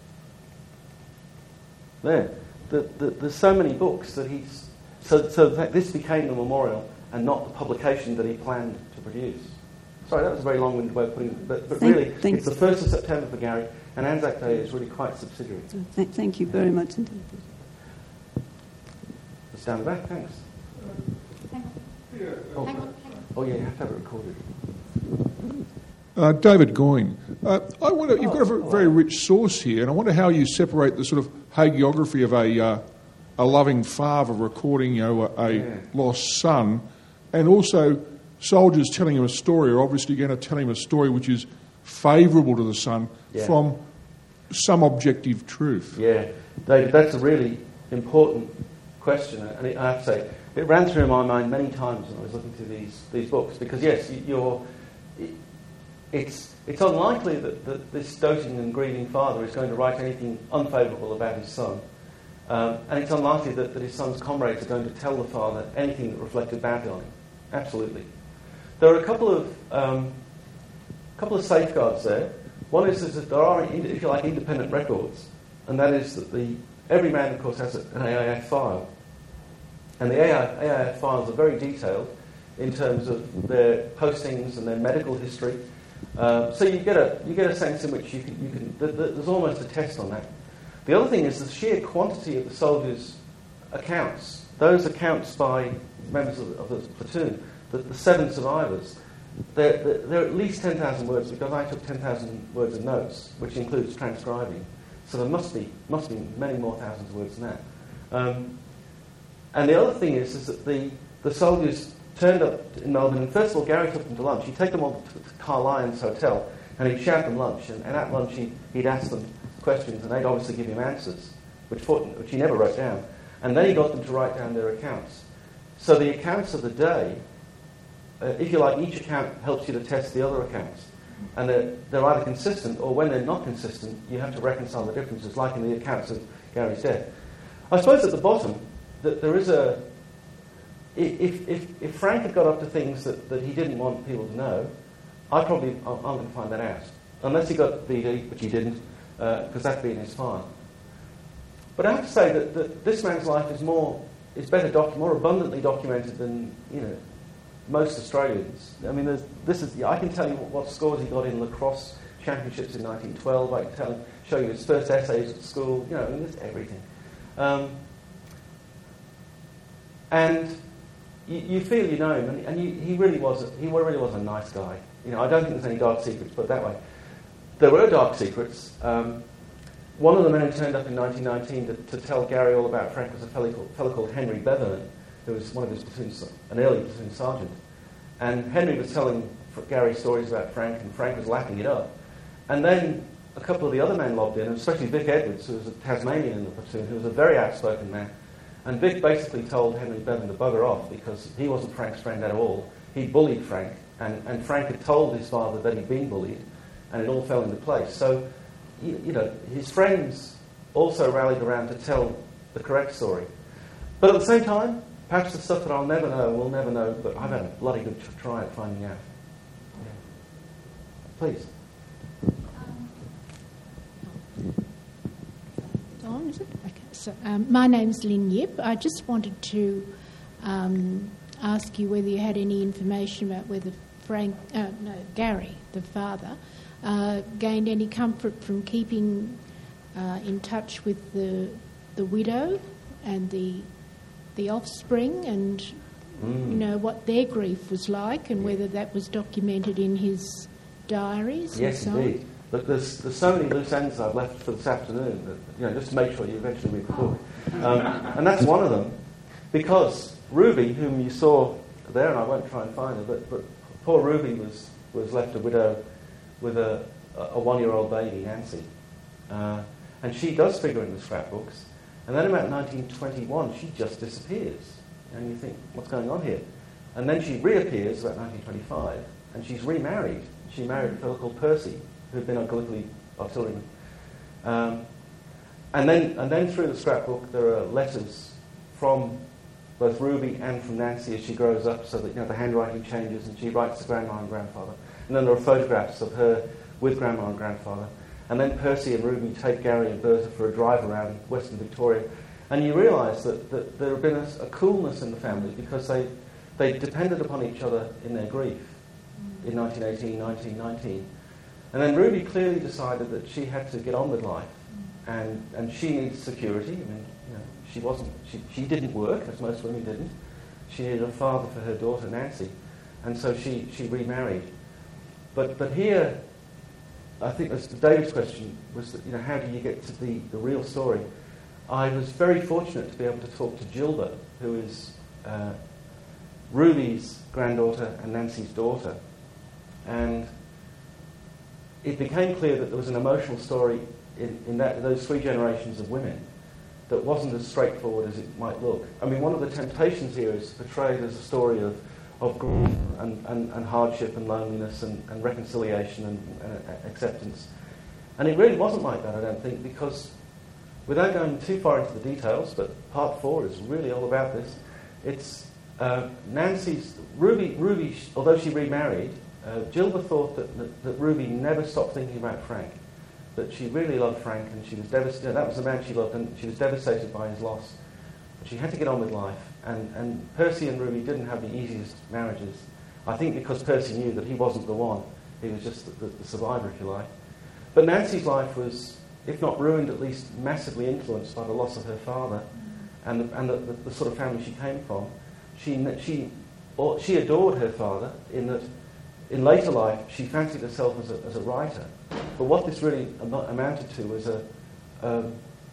There. The, the, there's so many books that he's... So, so that this became the memorial and not the publication that he planned to produce. Sorry, that was a very long-winded way of putting it, but, but thank, really, thank it's the first of September for Gary, and Anzac Day is really quite subsidiary. Th- thank you very much indeed. It's down the back, thanks. Hang on. Oh, Hang on, hang on. oh yeah, you have to have it recorded. Uh, David Goyne, uh, I wonder, you've got a Oh, v- very rich source here, and I wonder how you separate the sort of hagiography of a uh, a loving father recording, you know, a, a Yeah. lost son, and also soldiers telling him a story are obviously going to tell him a story which is favourable to the son Yeah. from some objective truth. Yeah, David, that's a really important question, and it, I have to say, it ran through my mind many times when I was looking through these, these books, because yes, you're, it's, it's unlikely that, that this doting and grieving father is going to write anything unfavourable about his son, um, and it's unlikely that, that his son's comrades are going to tell the father anything that reflected badly on him. Absolutely. There are a couple of um, couple of safeguards there. One is, is that there are, if you like, independent records, and that is that the every man, of course, has an A I F file, and the A I F files are very detailed in terms of their postings and their medical history. Um, so you get a you get a sense in which you can you can th- th- there's almost a test on that. The other thing is the sheer quantity of the soldiers' accounts. Those accounts by members of the, of the platoon, the, the seven survivors, they're, they're, they're at least ten thousand words, because I took ten thousand words of notes, which includes transcribing. So there must be must be many more thousands of words than that. Um, and the other thing is, is that the, the soldiers turned up in Melbourne, and first of all, Gary took them to lunch. He'd take them all to, to Carl Lyons Hotel, and he'd shout them lunch, and, and at lunch he'd, he'd ask them questions, and they'd obviously give him answers, which, which he never wrote down. And then he got them to write down their accounts. So the accounts of the day, uh, if you like, each account helps you to test the other accounts. And they're, they're either consistent, or when they're not consistent, you have to reconcile the differences, like in the accounts of Gary's death. I suppose at the bottom, that there is a... If, if, if Frank had got up to things that, that he didn't want people to know, I probably... I'm, I'm going to find that out. Unless he got B D, which he didn't, because uh, that'd be in his file. But I have to say that, that this man's life is more... is better, docu- more abundantly documented than, you know, most Australians. I mean, there's, this is. I can tell you what, what scores he got in lacrosse championships in nineteen twelve. I can tell him, show you his first essays at school. You know, I mean, there's everything. Um, and you, you feel you know him, and, and you, he really was. A, he really was a nice guy. You know, I don't think there's any dark secrets, put it that way. There were dark secrets. Um, one of the men who turned up in nineteen nineteen to, to tell Gary all about Frank was a fellow called, fellow called Henry Beverman, who was one of his platoon, an early platoon sergeant. And Henry was telling Gary stories about Frank, and Frank was lapping it up. And then a couple of the other men lobbed in, especially Vic Edwards, who was a Tasmanian in the platoon, who was a very outspoken man. And Vic basically told Henry Bevan to bugger off, because he wasn't Frank's friend at all. He bullied Frank, and, and Frank had told his father that he'd been bullied, and it all fell into place. So, you, you know, his friends also rallied around to tell the correct story. But at the same time, perhaps the stuff that I'll never know, we'll never know, but I've had a bloody good try at finding out. Yeah. Please. On, is it? Okay. So, um, my name's Lynn Yip. I just wanted to um, ask you whether you had any information about whether Frank, uh, no, Gary, the father, uh, gained any comfort from keeping uh, in touch with the the widow and the the offspring, and mm. you know what their grief was like, and whether that was documented in his diaries. Yes, and so indeed. on. Look, there's, there's so many loose ends I've left for this afternoon, that, you know, just to make sure you eventually read the book. Um, and that's one of them, because Ruby, whom you saw there, and I won't try and find her, but, but poor Ruby was, was left a widow with a, a one-year-old baby, Nancy. Uh, and she does figure in the scrapbooks. And then about nineteen twenty-one, she just disappears. And you think, what's going on here? And then she reappears about nineteen twenty-five, and she's remarried. She married a fellow called Percy, who'd been on Gallipoli artillerymen. Um, and then and then through the scrapbook there are letters from both Ruby and from Nancy as she grows up, so that, you know, the handwriting changes and she writes to grandma and grandfather. And then there are photographs of her with grandma and grandfather. And then Percy and Ruby take Gary and Berta for a drive around Western Victoria. And you realise that, that there had been a, a coolness in the family because they, they depended upon each other in their grief in nineteen eighteen, nineteen nineteen. And then Ruby clearly decided that she had to get on with life and, and she needed security. I mean, you know, she wasn't, she, she didn't work, as most women didn't. She needed a father for her daughter, Nancy. And so she, she remarried. But but here, I think as David's question was that, you know, how do you get to the, the real story? I was very fortunate to be able to talk to Gilda, who is uh, Ruby's granddaughter and Nancy's daughter. And it became clear that there was an emotional story in, in that those three generations of women that wasn't as straightforward as it might look. I mean, one of the temptations here is portrayed as a story of, of grief and, and, and hardship and loneliness and, and reconciliation and, and acceptance. And it really wasn't like that, I don't think, because without going too far into the details, but part four is really all about this, it's uh, Nancy's, Ruby, Ruby, although she remarried, uh, Gilda thought that, that, that Ruby never stopped thinking about Frank, that she really loved Frank and she was devastated, that was the man she loved and she was devastated by his loss. But she had to get on with life, and, and Percy and Ruby didn't have the easiest marriages. I think because Percy knew that he wasn't the one, he was just the, the, the survivor, if you like. But Nancy's life was, if not ruined, at least massively influenced by the loss of her father and the, and the, the, the sort of family she came from. She, she, or, she adored her father in that in later life she fancied herself as a, as a writer. But what this really am- amounted to was a, um,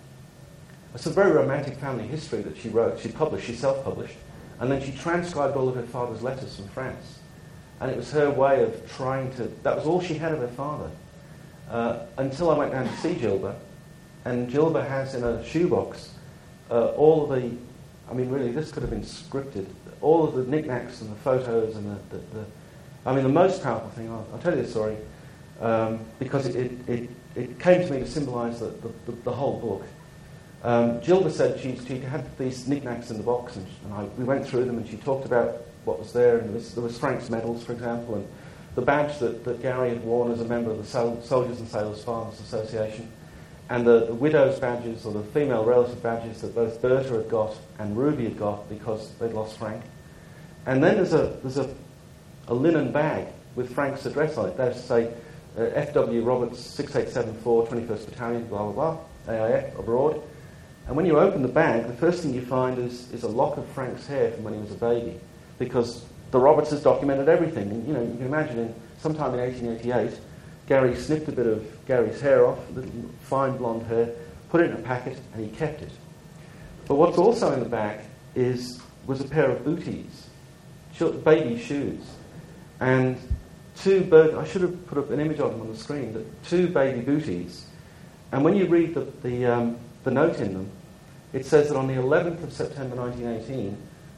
a sort of very romantic family history that she wrote. She published, she self-published, and then she transcribed all of her father's letters from France. And it was her way of trying to, that was all she had of her father. Uh, until I went down to see Gilda, and Gilda has in a shoebox uh, all of the, I mean really this could have been scripted, all of the knickknacks and the photos and the, the, the I mean the most powerful thing, I'll, I'll tell you the story, um, because it, it, it, it came to me to symbolise the, the, the, the whole book. Um, Gilda said she, she had these knickknacks in the box, and, and I, we went through them and she talked about what was there, and there was, there was Frank's medals, for example, and the badge that, that Gary had worn as a member of the Sol- Soldiers and Sailors Fathers Association, and the, the widow's badges, or the female relative badges that both Berta had got and Ruby had got because they'd lost Frank. And then there's a there's a, a linen bag with Frank's address on it. There's, say, uh, F W Roberts, six eight seven four, twenty-first Battalion, blah, blah, blah, A I F, abroad. And when you open the bag, the first thing you find is, is a lock of Frank's hair from when he was a baby, because the Robertses documented everything. And, you know, you can imagine in sometime in eighteen eighty-eight, Gary snipped a bit of Gary's hair off, little fine blonde hair, put it in a packet, and he kept it. But what's also in the bag is was a pair of booties, baby shoes, and two bird. I should have put up an image of them on the screen. But two baby booties, and when you read the the, um, the note in them, it says that on the eleventh of September nineteen eighteen,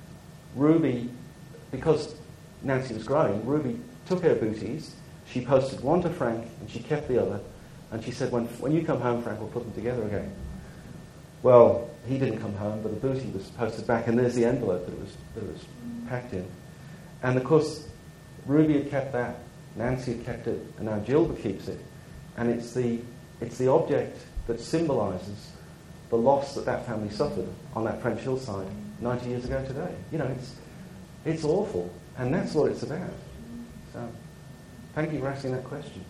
Ruby, because Nancy was growing, Ruby took her booties, she posted one to Frank, and she kept the other, and she said, when, when you come home, Frank, we'll put them together again. Well, he didn't come home, but the booty was posted back, and there's the envelope that it was, that it was packed in. And of course, Ruby had kept that, Nancy had kept it, and now Gilda keeps it. And it's the, it's the object that symbolises the loss that that family suffered on that French hillside ninety years ago today. You know, it's it's awful, and that's what it's about. So, thank you for asking that question.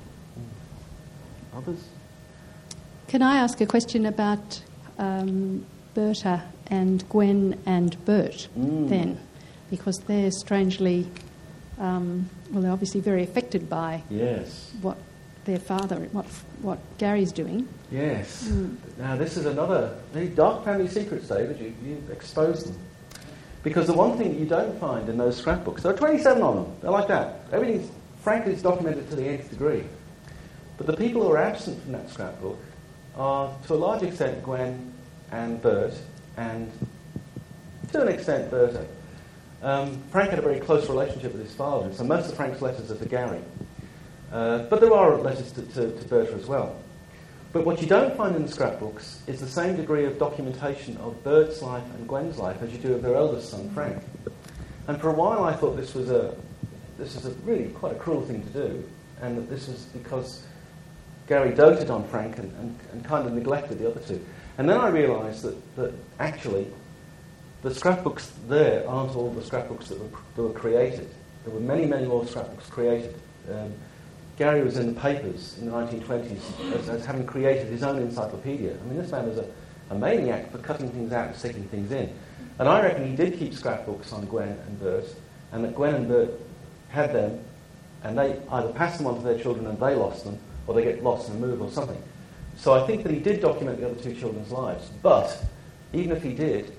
Others? Can I ask a question about um, Berta and Gwen and Bert Mm. then? Because they're strangely, um, well, they're obviously very affected by Yes. what their father, what what Gary's doing. Yes. Mm. Now, this is another... The dark family secrets, David, you, you exposed them. Because the one thing that you don't find in those scrapbooks, there are twenty-seven of them, they're like that. Everything's, frankly, is documented to the nth degree. But the people who are absent from that scrapbook are, to a large extent, Gwen and Bert, and to an extent, Berta. Um, Frank had a very close relationship with his father, so most of Frank's letters are to Gary. Uh, but there are letters to, to, to Berta as well. But what you don't find in the scrapbooks is the same degree of documentation of Bert's life and Gwen's life as you do of their eldest son, Frank. And for a while I thought this was a this was a really quite a cruel thing to do, and that this was because Gary doted on Frank and, and, and kind of neglected the other two. And then I realised that, that actually the scrapbooks there aren't all the scrapbooks that were, that were created. There were many, many more scrapbooks created. Um, Gary was in the papers in the nineteen twenties as, as having created his own encyclopedia. I mean, this man was a, a maniac for cutting things out and sticking things in. And I reckon he did keep scrapbooks on Gwen and Bert, and that Gwen and Bert had them, and they either passed them on to their children and they lost them, or they get lost and moved or something. So I think that he did document the other two children's lives. But even if he did,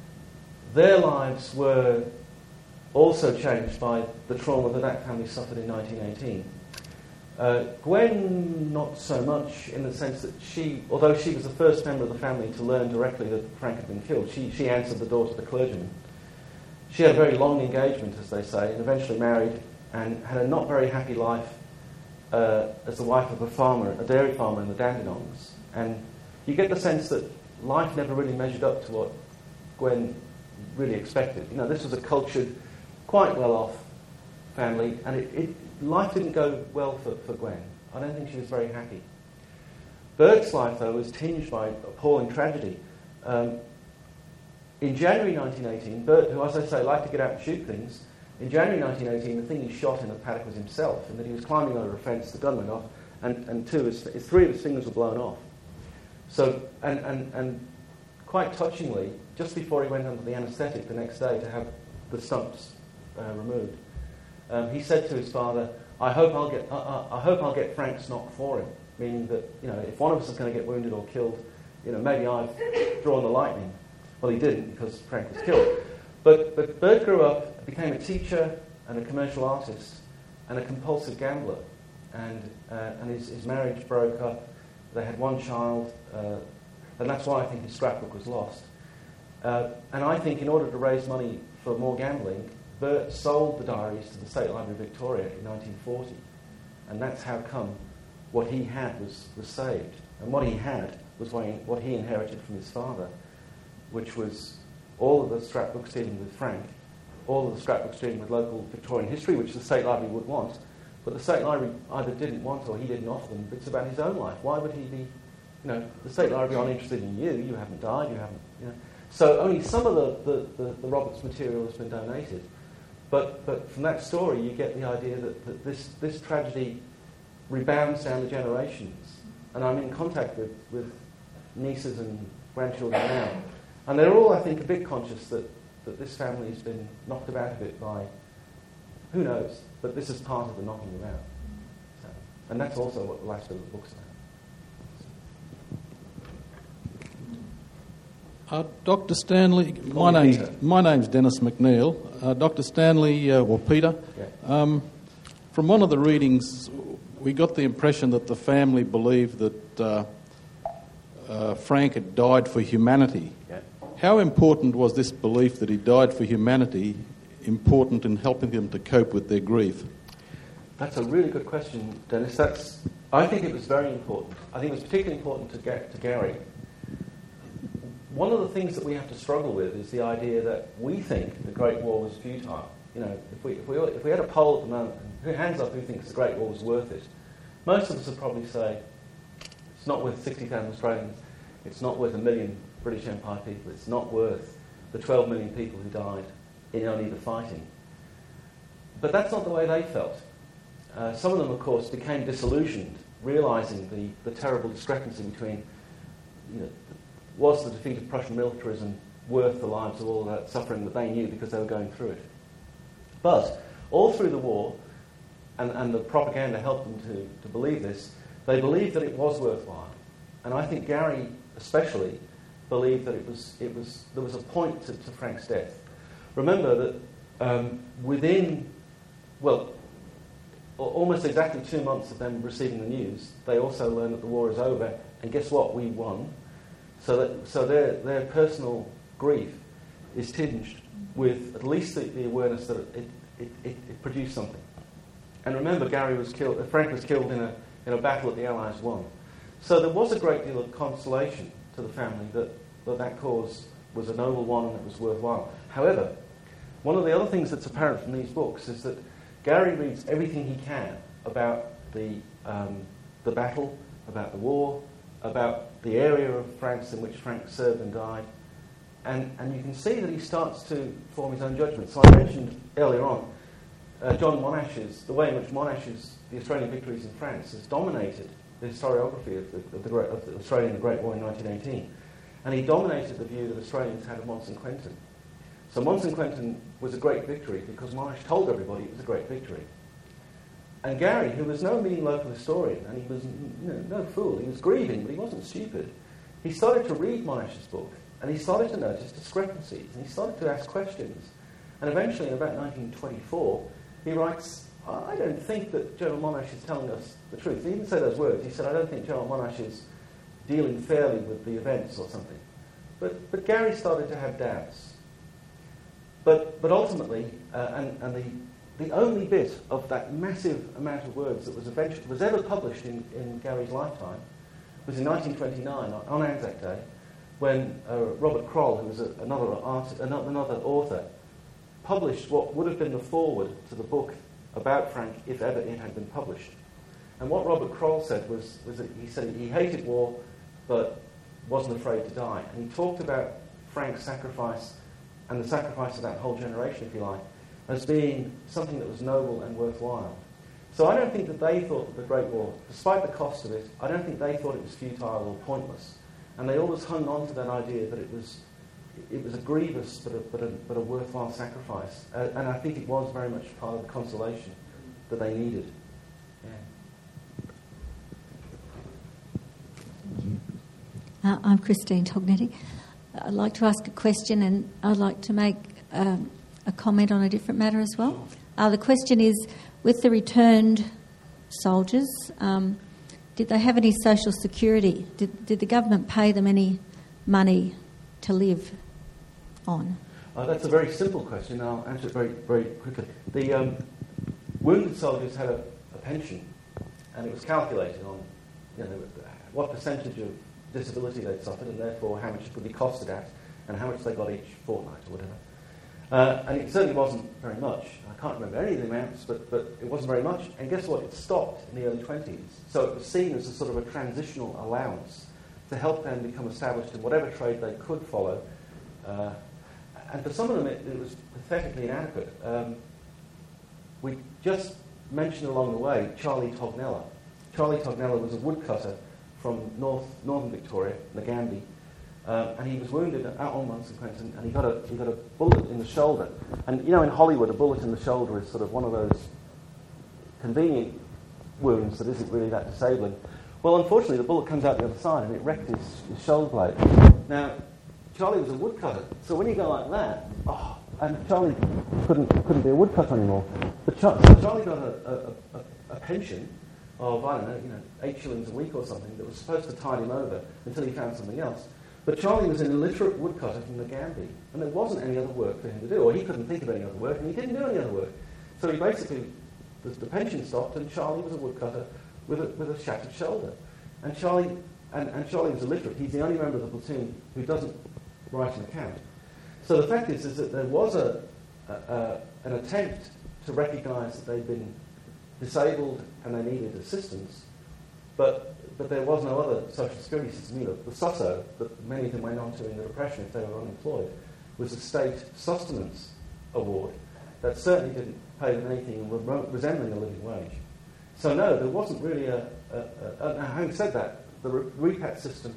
their lives were also changed by the trauma that that family suffered in nineteen eighteen. Uh, Gwen, not so much, in the sense that she, although she was the first member of the family to learn directly that Frank had been killed, she, she answered the door to the clergyman. She had a very long engagement, as they say, and eventually married and had a not very happy life uh, as the wife of a farmer, a dairy farmer in the Dandenongs. And you get the sense that life never really measured up to what Gwen really expected. You know, this was a cultured, quite well-off family, and it, it life didn't go well for, for Gwen. I don't think she was very happy. Bert's life, though, was tinged by appalling tragedy. Um, in January nineteen eighteen, Bert, who, as I say, liked to get out and shoot things, in January nineteen eighteen, the thing he shot in the paddock was himself, and that he was climbing over a fence, the gun went off, and, and two, his, his, three of his fingers were blown off. So, and, and, and quite touchingly, just before he went under the anaesthetic the next day to have the stumps uh, removed, Um, he said to his father, "I hope I'll get, uh, uh, I hope I'll get Frank's knock for him." Meaning that, you know, if one of us is going to get wounded or killed, you know, maybe I've drawn the lightning. Well, he didn't because Frank was killed. But but Bert grew up, became a teacher and a commercial artist, and a compulsive gambler, and uh, and his, his marriage broke up. They had one child, uh, and that's why I think his scrapbook was lost. Uh, and I think in order to raise money for more gambling, Bert sold the diaries to the State Library of Victoria in nineteen forty, and that's how come what he had was, was saved. And what he had was what he inherited from his father, which was all of the scrapbooks dealing with Frank, all of the scrapbooks dealing with local Victorian history, which the State Library would want, but the State Library either didn't want or he didn't offer them bits about his own life. Why would he be, you know, the State Library aren't interested in you, you haven't died, you haven't, you know. So only some of the, the, the, the Roberts material has been donated. But but from that story, you get the idea that, that this, this tragedy rebounds down the generations. And I'm in contact with, with nieces and grandchildren now. And they're all, I think, a bit conscious that, that this family has been knocked about a bit by, who knows, but this is part of the knocking them out. So, and that's also what the last bit of the book's about. Uh, Doctor Stanley, my name's, my name's Dennis McNeil. Uh, Doctor Stanley, uh, or Peter, yeah. um, from one of the readings, we got the impression that the family believed that uh, uh, Frank had died for humanity. Yeah. How important was this belief that he died for humanity important in helping them to cope with their grief? That's a really good question, Dennis. That's, I think it was very important. I think it was particularly important to, get, to Gary. One of the things that we have to struggle with is the idea that we think the Great War was futile. You know, if we if we if we had a poll at the moment, who hands up who thinks the Great War was worth it? Most of us would probably say it's not worth sixty thousand Australians, it's not worth a million British Empire people, it's not worth the twelve million people who died in only the fighting. But that's not the way they felt. Uh, some of them, of course, became disillusioned, realising the, the terrible discrepancy between, you know, was the defeat of Prussian militarism worth the lives of all that suffering that they knew because they were going through it? But all through the war, and, and the propaganda helped them to, to believe this, they believed that it was worthwhile. And I think Gary especially believed that it was, it was, there was a point to, to Frank's death. Remember that um, within, well, almost exactly two months of them receiving the news, they also learned that the war is over, and guess what? We won. So that so their their personal grief is tinged with at least the, the awareness that it it, it it produced something. And remember, Gary was killed. Frank was killed in a in a battle that the Allies won. So there was a great deal of consolation to the family that that, that cause was a noble one and it was worthwhile. However, one of the other things that's apparent from these books is that Gary reads everything he can about the um, the battle, about the war, about the area of France in which Frank served and died, and, and you can see that he starts to form his own judgment. So I mentioned earlier on uh, John Monash's, the way in which Monash's The Australian Victories in France has dominated the historiography of the, of the, great, of the Australia in the Great War in nineteen eighteen. And he dominated the view that Australians had of Mons and Quentin. So Mons and Quentin was a great victory because Monash told everybody it was a great victory. And Gary, who was no mean local historian, and he was you know, no fool, he was grieving, but he wasn't stupid, he started to read Monash's book, and he started to notice discrepancies, and he started to ask questions. And eventually, in about nineteen twenty-four, he writes, I don't think that General Monash is telling us the truth. He didn't say those words. He said, I don't think General Monash is dealing fairly with the events or something. But, but Gary started to have doubts. But, but ultimately, uh, and, and the The only bit of that massive amount of words that was eventually was ever published in, in Gary's lifetime was in nineteen twenty-nine on, on Anzac Day, when uh, Robert Kroll, who was a, another art, another author, published what would have been the foreword to the book about Frank if ever it had been published. And what Robert Kroll said was, was that he said he hated war, but wasn't afraid to die. And he talked about Frank's sacrifice and the sacrifice of that whole generation, if you like, as being something that was noble and worthwhile. So I don't think that they thought that the Great War, despite the cost of it, I don't think they thought it was futile or pointless. And they always hung on to that idea that it was it was a grievous but a, but a, but a worthwhile sacrifice. Uh, and I think it was very much part of the consolation that they needed. Yeah. Uh, I'm Christine Tognetti. I'd like to ask a question, and I'd like to make Um, a comment on a different matter as well. Uh, the question is, with the returned soldiers, um, did they have any social security? Did, did the government pay them any money to live on? Uh, that's a very simple question. I'll answer it very, very quickly. The um, wounded soldiers had a, a pension, and it was calculated on, you know, what percentage of disability they'd suffered, and therefore how much it would be costed at, and how much they got each fortnight or whatever. Uh, and it certainly wasn't very much. I can't remember any of the amounts, but, but it wasn't very much. And guess what? It stopped in the early twenties. So it was seen as a sort of a transitional allowance to help them become established in whatever trade they could follow. Uh, and for some of them, it, it was pathetically inadequate. Um, we just mentioned along the way Charlie Tognella. Charlie Tognella was a woodcutter from north northern Victoria, Nagambie. Um, and he was wounded out on Mons and Quentin, and he got a he got a bullet in the shoulder. And you know, in Hollywood, a bullet in the shoulder is sort of one of those convenient wounds that isn't really that disabling. Well, unfortunately, the bullet comes out the other side, and it wrecked his, his shoulder blade. Now, Charlie was a woodcutter, so when you go like that, oh, and Charlie couldn't couldn't be a woodcutter anymore. But Char- so Charlie got a, a, a, a pension of I don't know, you know, eight shillings a week or something that was supposed to tide him over until he found something else. But Charlie was an illiterate woodcutter from Nagambie, and there wasn't any other work for him to do, or he couldn't think of any other work, and he didn't do any other work. So he basically, the, the pension stopped, and Charlie was a woodcutter with a, with a shattered shoulder. And Charlie, and, and Charlie was illiterate. He's the only member of the platoon who doesn't write an account. So the fact is, is that there was a, a, a an attempt to recognise that they'd been disabled and they needed assistance, but but there was no other social security system either. The S O S O, that many of them went on to in the Depression if they were unemployed, was a state sustenance award that certainly didn't pay them anything remote resembling a living wage. So no, there wasn't really a... a, a, a having said that, the repat system,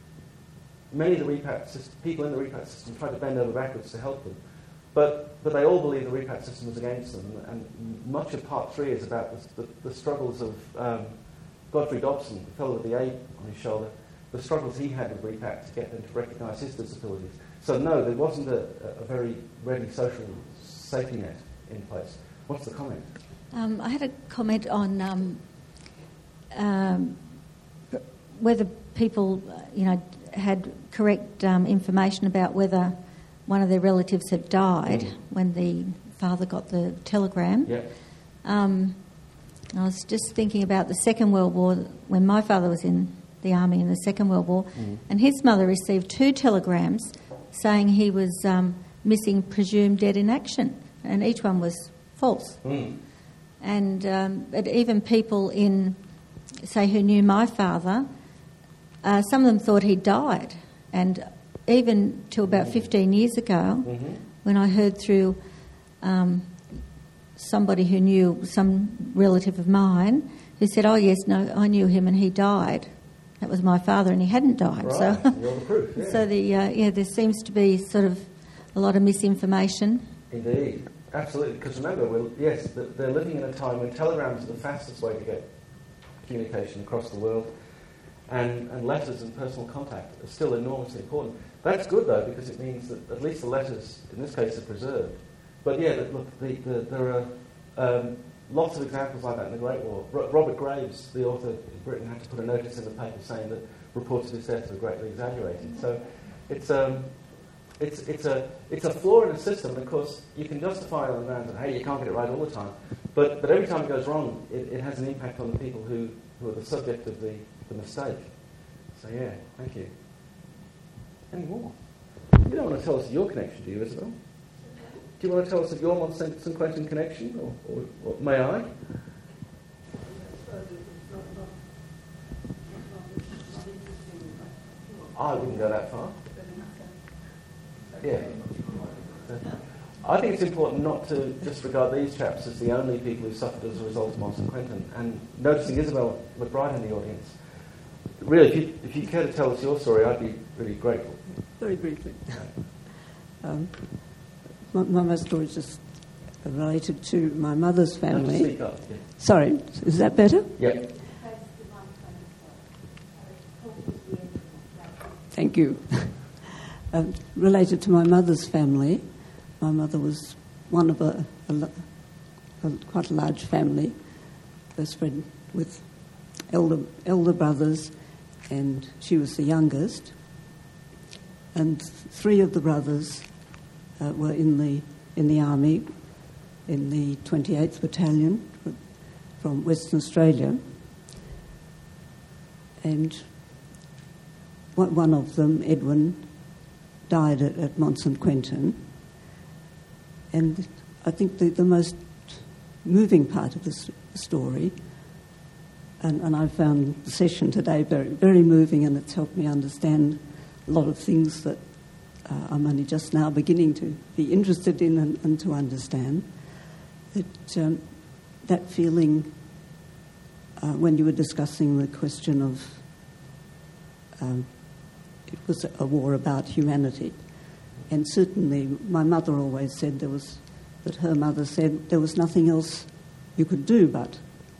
many of the repat system, people in the repat system tried to bend over backwards to help them, but but they all believed the repat system was against them, and much of part three is about the, the, the struggles of... Um, Godfrey Dobson, the fellow with the A on his shoulder, the struggles he had with repat to get them to recognise his disabilities. So no, there wasn't a, a very ready social safety net in place. What's the comment? Um, I had a comment on um, um, whether people, you know, had correct um, information about whether one of their relatives had died mm. when the father got the telegram. Yeah. Um, I was just thinking about the Second World War, when my father was in the army in the Second World War, mm. and his mother received two telegrams saying he was um, missing, presumed dead in action, and each one was false. Mm. And um, but even people in, say, who knew my father, uh, some of them thought he died. And even till about fifteen years ago, mm-hmm. when I heard through um, somebody who knew some relative of mine, who said, "Oh yes, no, I knew him and he died. That was my father, and he hadn't died." Right. So, You're the proof. Yeah. so the uh, yeah, there seems to be sort of a lot of misinformation. Indeed, absolutely. Because remember, we're, yes, they're living in a time when telegrams are the fastest way to get communication across the world, and, and letters and personal contact are still enormously important. That's good though, because it means that at least the letters, in this case, are preserved. But yeah, look, the, the, there are um, lots of examples like that in the Great War. Ro- Robert Graves, the author of Britain, had to put a notice in the paper saying that reports of his death were greatly exaggerated. So it's um, it's it's a it's a flaw in the system. And of course, you can justify it on the grounds that hey, you can't get it right all the time. But but every time it goes wrong, it, it has an impact on the people who, who are the subject of the, the mistake. So yeah, thank you. Any more? You don't want to tell us your connection, do you, Isabel? Do you want to tell us of your Mont Saint Quentin connection, or, or, or may I? I wouldn't go that far. Yeah. I think it's important not to just regard these chaps as the only people who suffered as a result of Mont Saint Quentin. And noticing Isabel McBride in the audience, really, if you, if you care to tell us your story, I'd be really grateful. Very briefly. um, my, my story is just related to my mother's family. Speak up, yeah. Sorry, is that better? Yeah. Thank you. um, related to my mother's family, my mother was one of a, a, a quite a large family, best friend with elder elder brothers, and she was the youngest. And three of the brothers uh, were in the in the army, in the twenty-eighth Battalion from Western Australia, and one of them, Edwin, died at, at Mont Saint Quentin. And I think the, the most moving part of this story, and, and I found the session today very, very moving, and it's helped me understand a lot of things that uh, I'm only just now beginning to be interested in and, and to understand. That, um, that feeling uh, when you were discussing the question of um, it was a war about humanity. And certainly my mother always said there was, that her mother said there was nothing else you could do but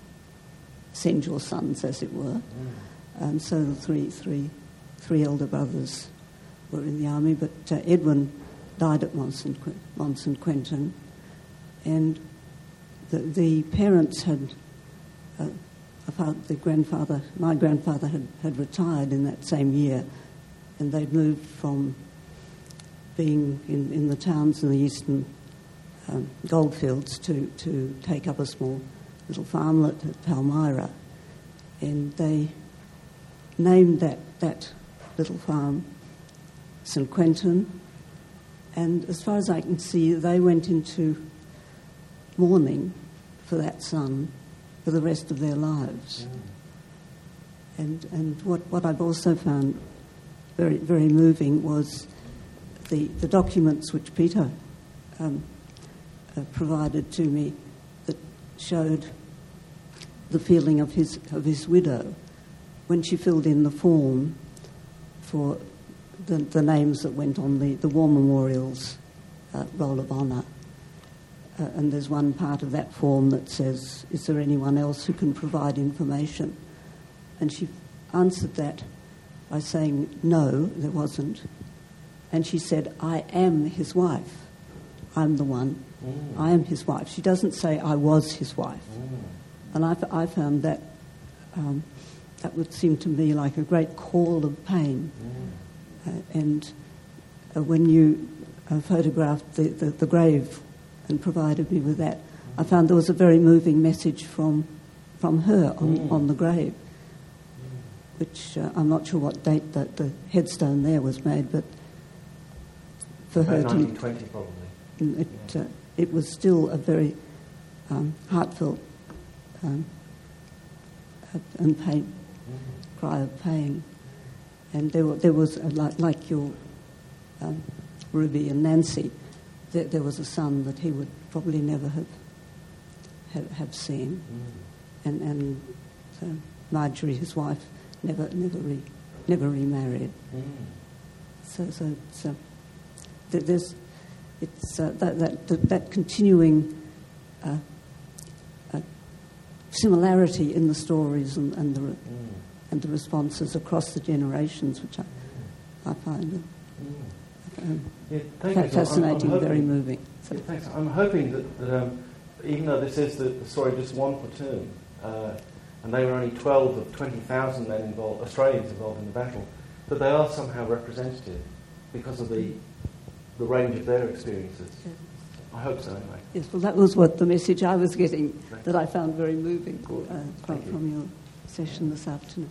send your sons, as it were. Mm. And so the three, three, three elder brothers were in the army, but uh, Edwin died at Mont Saint Quentin, and the, the parents had, uh, the grandfather, my grandfather had, had retired in that same year, and they'd moved from being in, in the towns in the eastern um, goldfields to, to take up a small little farmlet at Palmyra. And they named that, that little farm Saint Quentin. And as far as I can see, they went into mourning for that son for the rest of their lives. Mm. And and what, what I've also found very, very moving was the, the documents which Peter um, uh, provided to me that showed the feeling of his of his widow when she filled in the form for the, the names that went on the, the War Memorial's uh, Roll of Honour. Uh, and there's one part of that form that says, is there anyone else who can provide information? And she answered that by saying, no, there wasn't. And she said, I am his wife. I'm the one. Mm. I am his wife. She doesn't say, I was his wife. Mm. And I, I found that um, that would seem to me like a great call of pain. Mm. Uh, and uh, when you uh, photographed the, the, the grave and provided me with that, I found there was a very moving message from from her on, Mm. on the grave, which uh, I'm not sure what date that the headstone there was made, but for her About to... nineteen twenty probably. It, uh, it was still a very um, heartfelt um, and pain, Mm. cry of pain. And there, were, there was, a, like, like your um, Ruby and Nancy, there, there was a son that he would probably never have have, have seen. Mm. And, and so Marjorie, his wife, never never re, never remarried. Mm. So so it's, uh, th- there's it's uh, that, that that that continuing uh, uh, similarity in the stories and, and the re- Mm. and the responses across the generations, which I I find Mm. um, Yeah, thank fa- you. So I'm- fascinating, I'm very hoping- moving. So, Yeah, thanks. I'm hoping that, that um, even though this is the, the story of just one platoon, uh, and they were only twelve of twenty thousand men involved, Australians involved in the battle, that they are somehow representative because of the the range of their experiences. Yeah. I hope so, anyway. yes, well, that was what the message I was getting, Right. that I found very moving uh, from, Thank you. from your session this afternoon.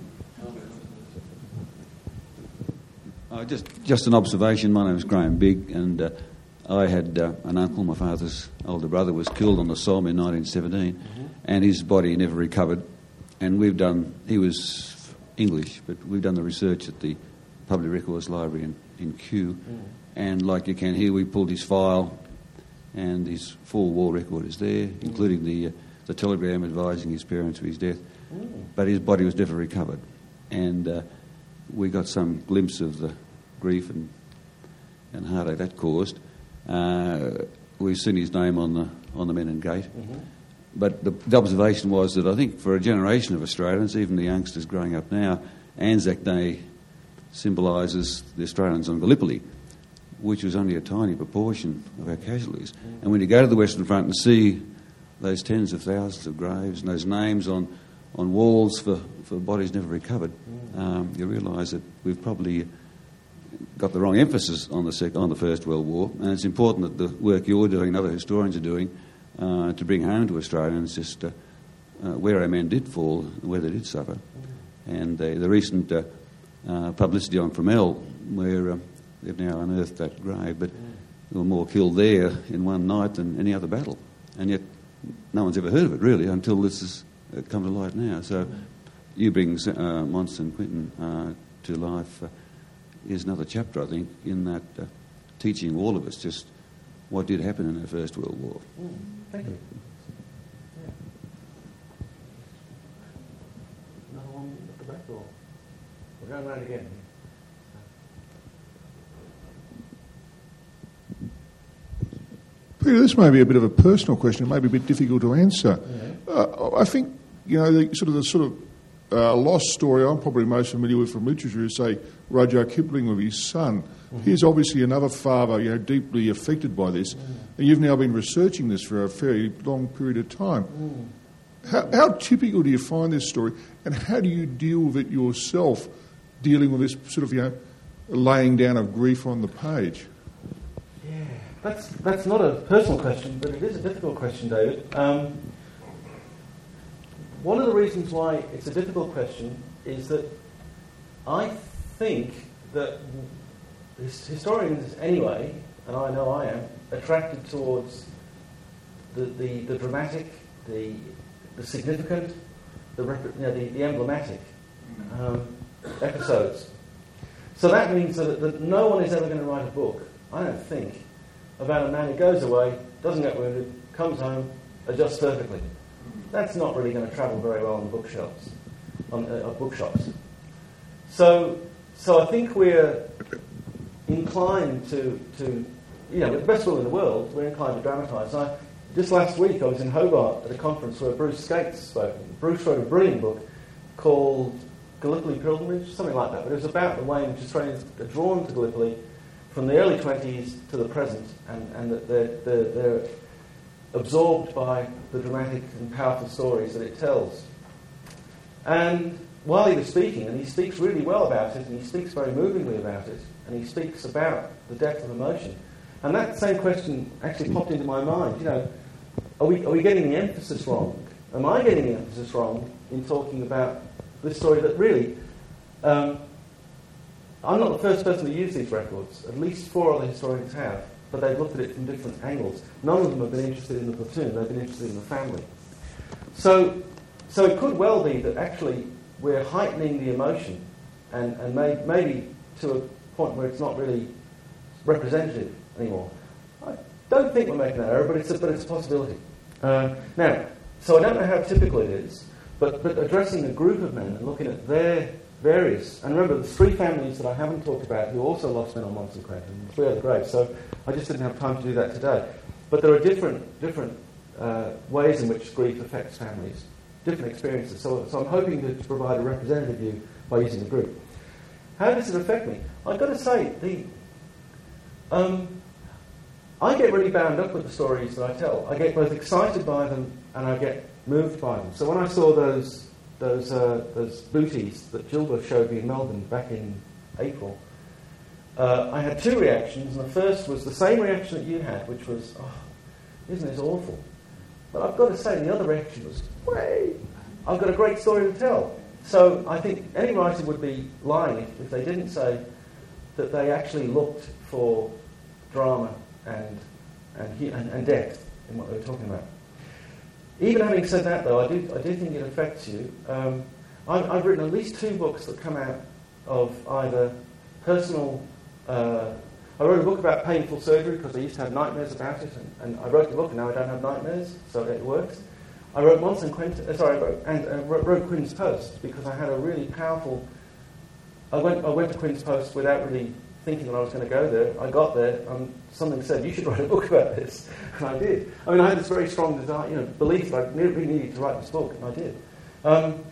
Uh, just, just an observation. My name is Graham Bigg, and uh, I had uh, an uncle, my father's older brother, was killed on the Somme in nineteen seventeen, mm-hmm. and his body never recovered. And we've done, he was English, but we've done the research at the Public Records Library in, in Kew, mm. and like you can hear, we pulled his file, and his full war record is there, mm. including the, uh, the telegram advising his parents of his death, mm. but his body was never recovered. And uh, we got some glimpse of the grief and, and heartache that caused. Uh, we've seen his name on the on the Menin Gate. Mm-hmm. But the, the observation was that I think for a generation of Australians, even the youngsters growing up now, Anzac Day symbolises the Australians on Gallipoli, which was only a tiny proportion of our casualties. Mm-hmm. And when you go to the Western Front and see those tens of thousands of graves and those names on, on walls for, for bodies never recovered, mm-hmm. um, you realise that we've probably got the wrong emphasis on the sec- on the First World War, and it's important that the work you're doing and other historians are doing uh, to bring home to Australians just uh, uh, where our men did fall, where they did suffer. And uh, the recent uh, uh, publicity on Fromelles, where uh, they've now unearthed that grave, but there were more killed there in one night than any other battle, and yet no one's ever heard of it really until this has uh, come to light now. So you bring uh, Mons and Quinton uh, to life uh, is another chapter, I think, in that uh, teaching all of us just what did happen in the First World War. Mm, thank you. Yeah. Another one at the back door. We're going round again. Peter, this may be a bit of a personal question. It may be a bit difficult to answer. Yeah. Uh, I think, you know, the sort of the sort of uh, lost story I'm probably most familiar with from literature is, say, Rudyard Kipling with his son. Mm-hmm. He's obviously another father, you know, deeply affected by this, mm. and you've now been researching this for a fairly long period of time. Mm. How, how typical do you find this story, and how do you deal with it yourself, dealing with this sort of, you know, laying down of grief on the page? Yeah, that's that's not a personal question, but it is a difficult question, David. Um, one of the reasons why it's a difficult question is that I think that his, historians, anyway, and I know I am, attracted towards the the, the dramatic, the the significant, the you know, the, the emblematic um, episodes. So that means that, that no one is ever going to write a book, I don't think, about a man who goes away, doesn't get wounded, comes home, adjusts perfectly. That's not really going to travel very well on bookshelves, on uh, bookshops. So, so I think we're inclined to, to, you know, with the best will in the world, we're inclined to dramatise. I, just last week I was in Hobart at a conference where Bruce Skates spoke. Bruce wrote a brilliant book called Gallipoli Pilgrimage, something like that, but it was about the way in which Australians are drawn to Gallipoli from the early twenties to the present, and, and that they're, they're, they're absorbed by the dramatic and powerful stories that it tells. And while he was speaking, and he speaks really well about it, and he speaks very movingly about it, and he speaks about the depth of emotion, and that same question actually popped into my mind, you know, are we, are we getting the emphasis wrong? am I getting the emphasis wrong in talking about this story that really, um, I'm not the first person to use these records. At least four other historians have, but they've looked at it from different angles. None of them have been interested in the platoon, they've been interested in the family. So, so it could well be that actually we're heightening the emotion and, and may, maybe to a point where it's not really representative anymore. I don't think we're making that error, but it's a, but it's a possibility. Uh, now, so I don't know how typical it is, but, but addressing a group of men and looking at their various, and remember the three families that I haven't talked about who also lost men on Monson Quentin, three other graves, so I just didn't have time to do that today. But there are different different uh, ways in which grief affects families, different experiences. So, so I'm hoping to, to provide a representative view by using a group. How does it affect me? I've got to say, the um, I get really bound up with the stories that I tell. I get both excited by them and I get moved by them. So when I saw those those uh, those booties that Gilbert showed me in Melbourne back in April, uh, I had two reactions. And the first was the same reaction that you had, which was, oh, isn't this awful? But I've got to say, the other reaction was, way, I've got a great story to tell. So I think any writer would be lying if, if they didn't say that they actually looked for drama and and, and and depth in what they were talking about. Even having said that, though, I do I do think it affects you. Um, I've, I've written at least two books that come out of either personal. Uh, I wrote a book about painful surgery because I used to have nightmares about it, and, and I wrote the book, and now I don't have nightmares, so it works. I wrote Monson Quentin, uh, sorry, I wrote, and uh, wrote, wrote Quinn's Post because I had a really powerful. I went I went to Quinn's Post without really thinking that I was going to go there. I got there, and something said, you should write a book about this. And I did. I mean, I had this very strong desire, you know, belief that I really needed to write this book, and I did. Um,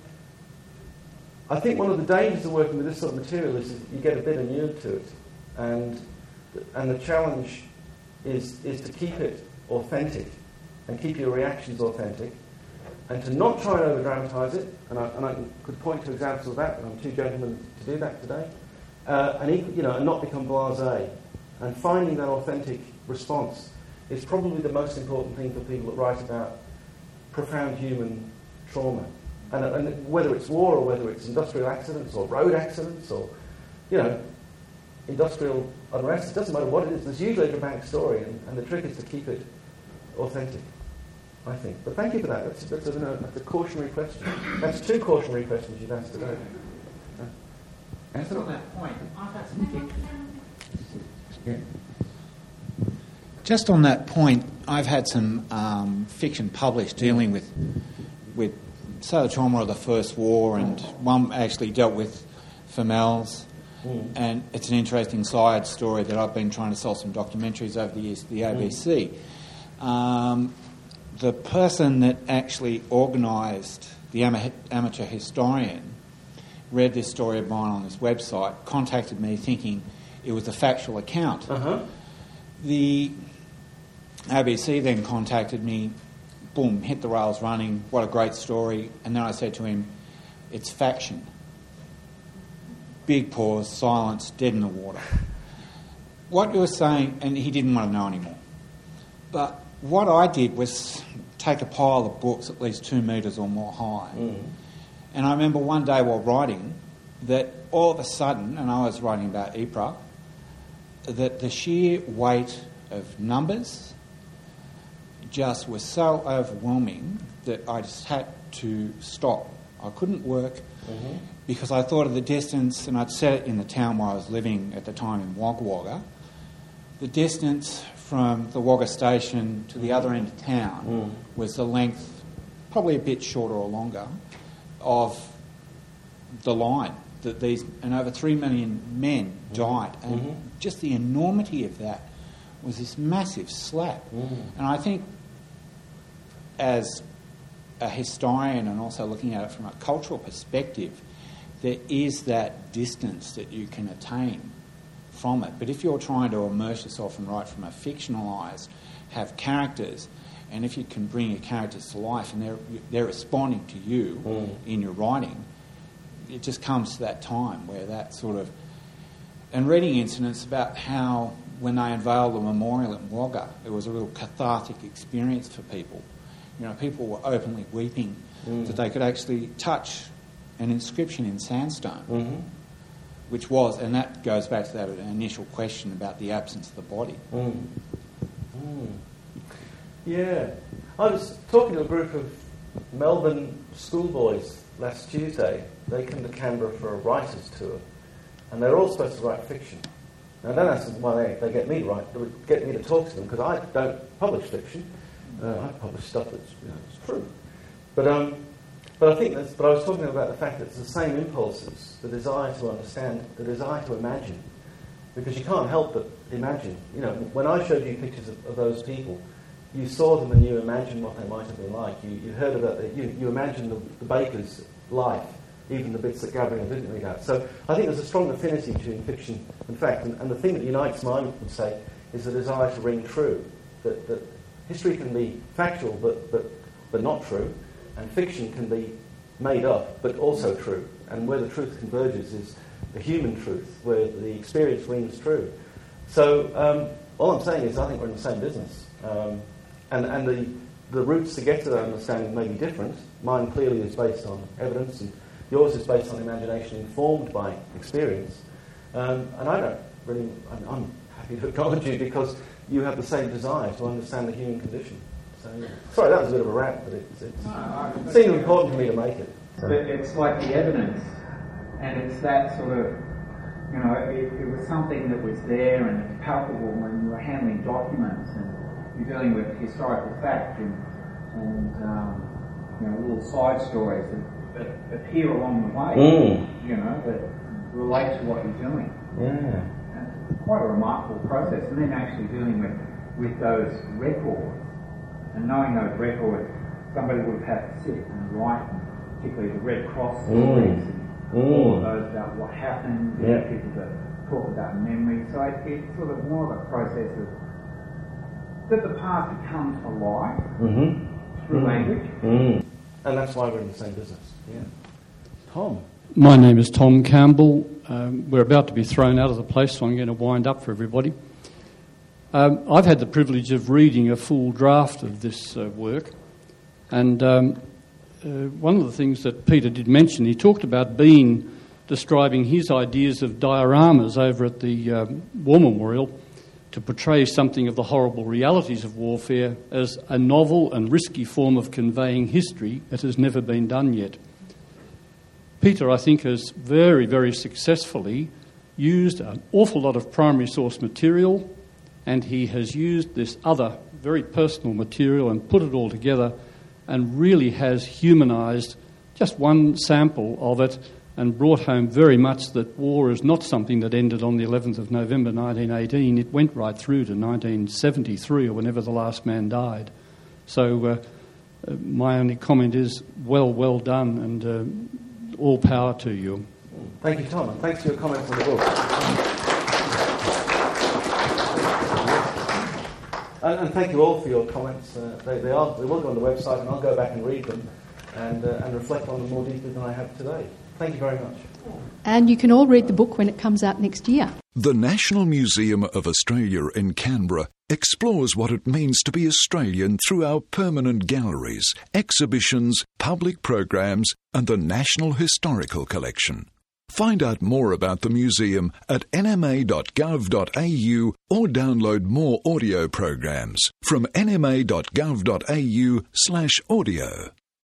I think one of the dangers of working with this sort of material is that you get a bit inured to it. And and the challenge is, is to keep it authentic and keep your reactions authentic and to not try and over-dramatise it. And I, and I could point to examples of that, but I'm too gentleman to do that today. Uh, and, you know, and not become blasé. And finding that authentic response is probably the most important thing for people that write about profound human trauma. And, and whether it's war or whether it's industrial accidents or road accidents or, you know, industrial unrest, it doesn't matter what it is. There's usually a dramatic story, and, and the trick is to keep it authentic, I think. But thank you for that. That's, that's, a, that's a cautionary question. That's two cautionary questions you've asked today. Just on that point, I've had some yeah. Just on that point, I've had some um, fiction published dealing with with say the trauma of the First War, and one actually dealt with females. Mm. And it's an interesting side story that I've been trying to sell some documentaries over the years to the A B C. Mm. Um, the person that actually organised the ama- amateur historian read this story of mine on this website, contacted me thinking it was a factual account. Uh-huh. The A B C then contacted me, boom, hit the rails running, what a great story. And then I said to him, it's faction. Big pause, silence, dead in the water. What you were saying, and he didn't want to know anymore. But what I did was take a pile of books at least two metres or more high. Mm. And I remember one day while writing that all of a sudden, and I was writing about Ypres, that the sheer weight of numbers just was so overwhelming that I just had to stop. I couldn't work mm-hmm. because I thought of the distance, and I'd set it in the town where I was living at the time in Wagga Wagga, the distance from the Wagga station to the other end of town mm. was the length, probably a bit shorter or longer, of the line that these, and over three million men died. And mm-hmm. just the enormity of that was this massive slap. Mm-hmm. And I think as a historian and also looking at it from a cultural perspective, there is that distance that you can attain from it. But if you're trying to immerse yourself and write from a fictionalised, have characters, and if you can bring your characters to life and they're they're responding to you mm. in your writing, it just comes to that time where that sort of... And reading incidents about how when they unveiled the memorial at Wagga, it was a real cathartic experience for people. You know, people were openly weeping mm. that they could actually touch an inscription in sandstone, mm-hmm. which was, and that goes back to that initial question about the absence of the body. Mm. Mm. Yeah. I was talking to a group of Melbourne schoolboys last Tuesday. They come to Canberra for a writers' tour, and they're all supposed to write fiction. Now, don't ask them why they, they get me to write, get me to talk to them, because I don't publish fiction. Uh, I publish stuff that's you know, it's true. But um, but I think that's. But I was talking about the fact that it's the same impulses: the desire to understand, the desire to imagine, because you can't help but imagine. You know, when I showed you pictures of, of those people, you saw them and you imagined what they might have been like. You, you heard about it. You, you imagined the, the baker's life, even the bits that Gabriel didn't read out. So I think there's a strong affinity between fiction and fact. And, and the thing that unites mine, would say, is the desire to ring true. That, that history can be factual but, but, but not true, and fiction can be made up but also true. And where the truth converges is the human truth, where the experience rings true. So um, all I'm saying is I think we're in the same business. Um, and and the, the routes to get to that understanding may be different. Mine clearly is based on evidence, and yours is based on imagination informed by experience. Um, and I don't really... I'm, I'm happy to acknowledge you because you have the same desire to understand the human condition. So, yeah. Sorry, that was a bit of a rant, but it's, it's, no, it seemed important to me to make it. So. But it's like the evidence, and it's that sort of, you know, it, it was something that was there and it's palpable when you were handling documents and you're dealing with historical fact and, and um, you know, little side stories that, that appear along the way, mm. you know, that relate to what you're doing. Yeah. Quite a remarkable process, and then actually dealing with, with those records and knowing those records, somebody would have had to sit and write them, particularly the Red Cross stories mm. and mm. all of those about what happened, yeah. people that talk about memory. So it, it's sort of more of a process of that the past becomes alive mm-hmm. through mm. language. Mm. And that's why we're in the same business. Yeah. Tom. My name is Tom Campbell. Um, we're about to be thrown out of the place, so I'm going to wind up for everybody. Um, I've had the privilege of reading a full draft of this uh, work, and um, uh, one of the things that Peter did mention, he talked about Bean describing his ideas of dioramas over at the um, War Memorial to portray something of the horrible realities of warfare as a novel and risky form of conveying history that has never been done yet. Peter, I think, has very, very successfully used an awful lot of primary source material, and he has used this other very personal material and put it all together and really has humanised just one sample of it and brought home very much that war is not something that ended on the eleventh of November nineteen eighteen. It went right through to nineteen seventy-three or whenever the last man died. So uh, uh, my only comment is well, well done, and uh, all power to you. Thank you, Tom, and thanks for your comments on the book. and, and thank you all for your comments. Uh, they, they are they will go on the website, and I'll go back and read them and uh, and reflect on them more deeply than I have today. Thank you very much. And you can all read the book when it comes out next year. The National Museum of Australia in Canberra explores what it means to be Australian through our permanent galleries, exhibitions, public programs, and the National Historical Collection. Find out more about the museum at n m a dot gov dot a u or download more audio programs from n m a dot gov dot a u slash audio.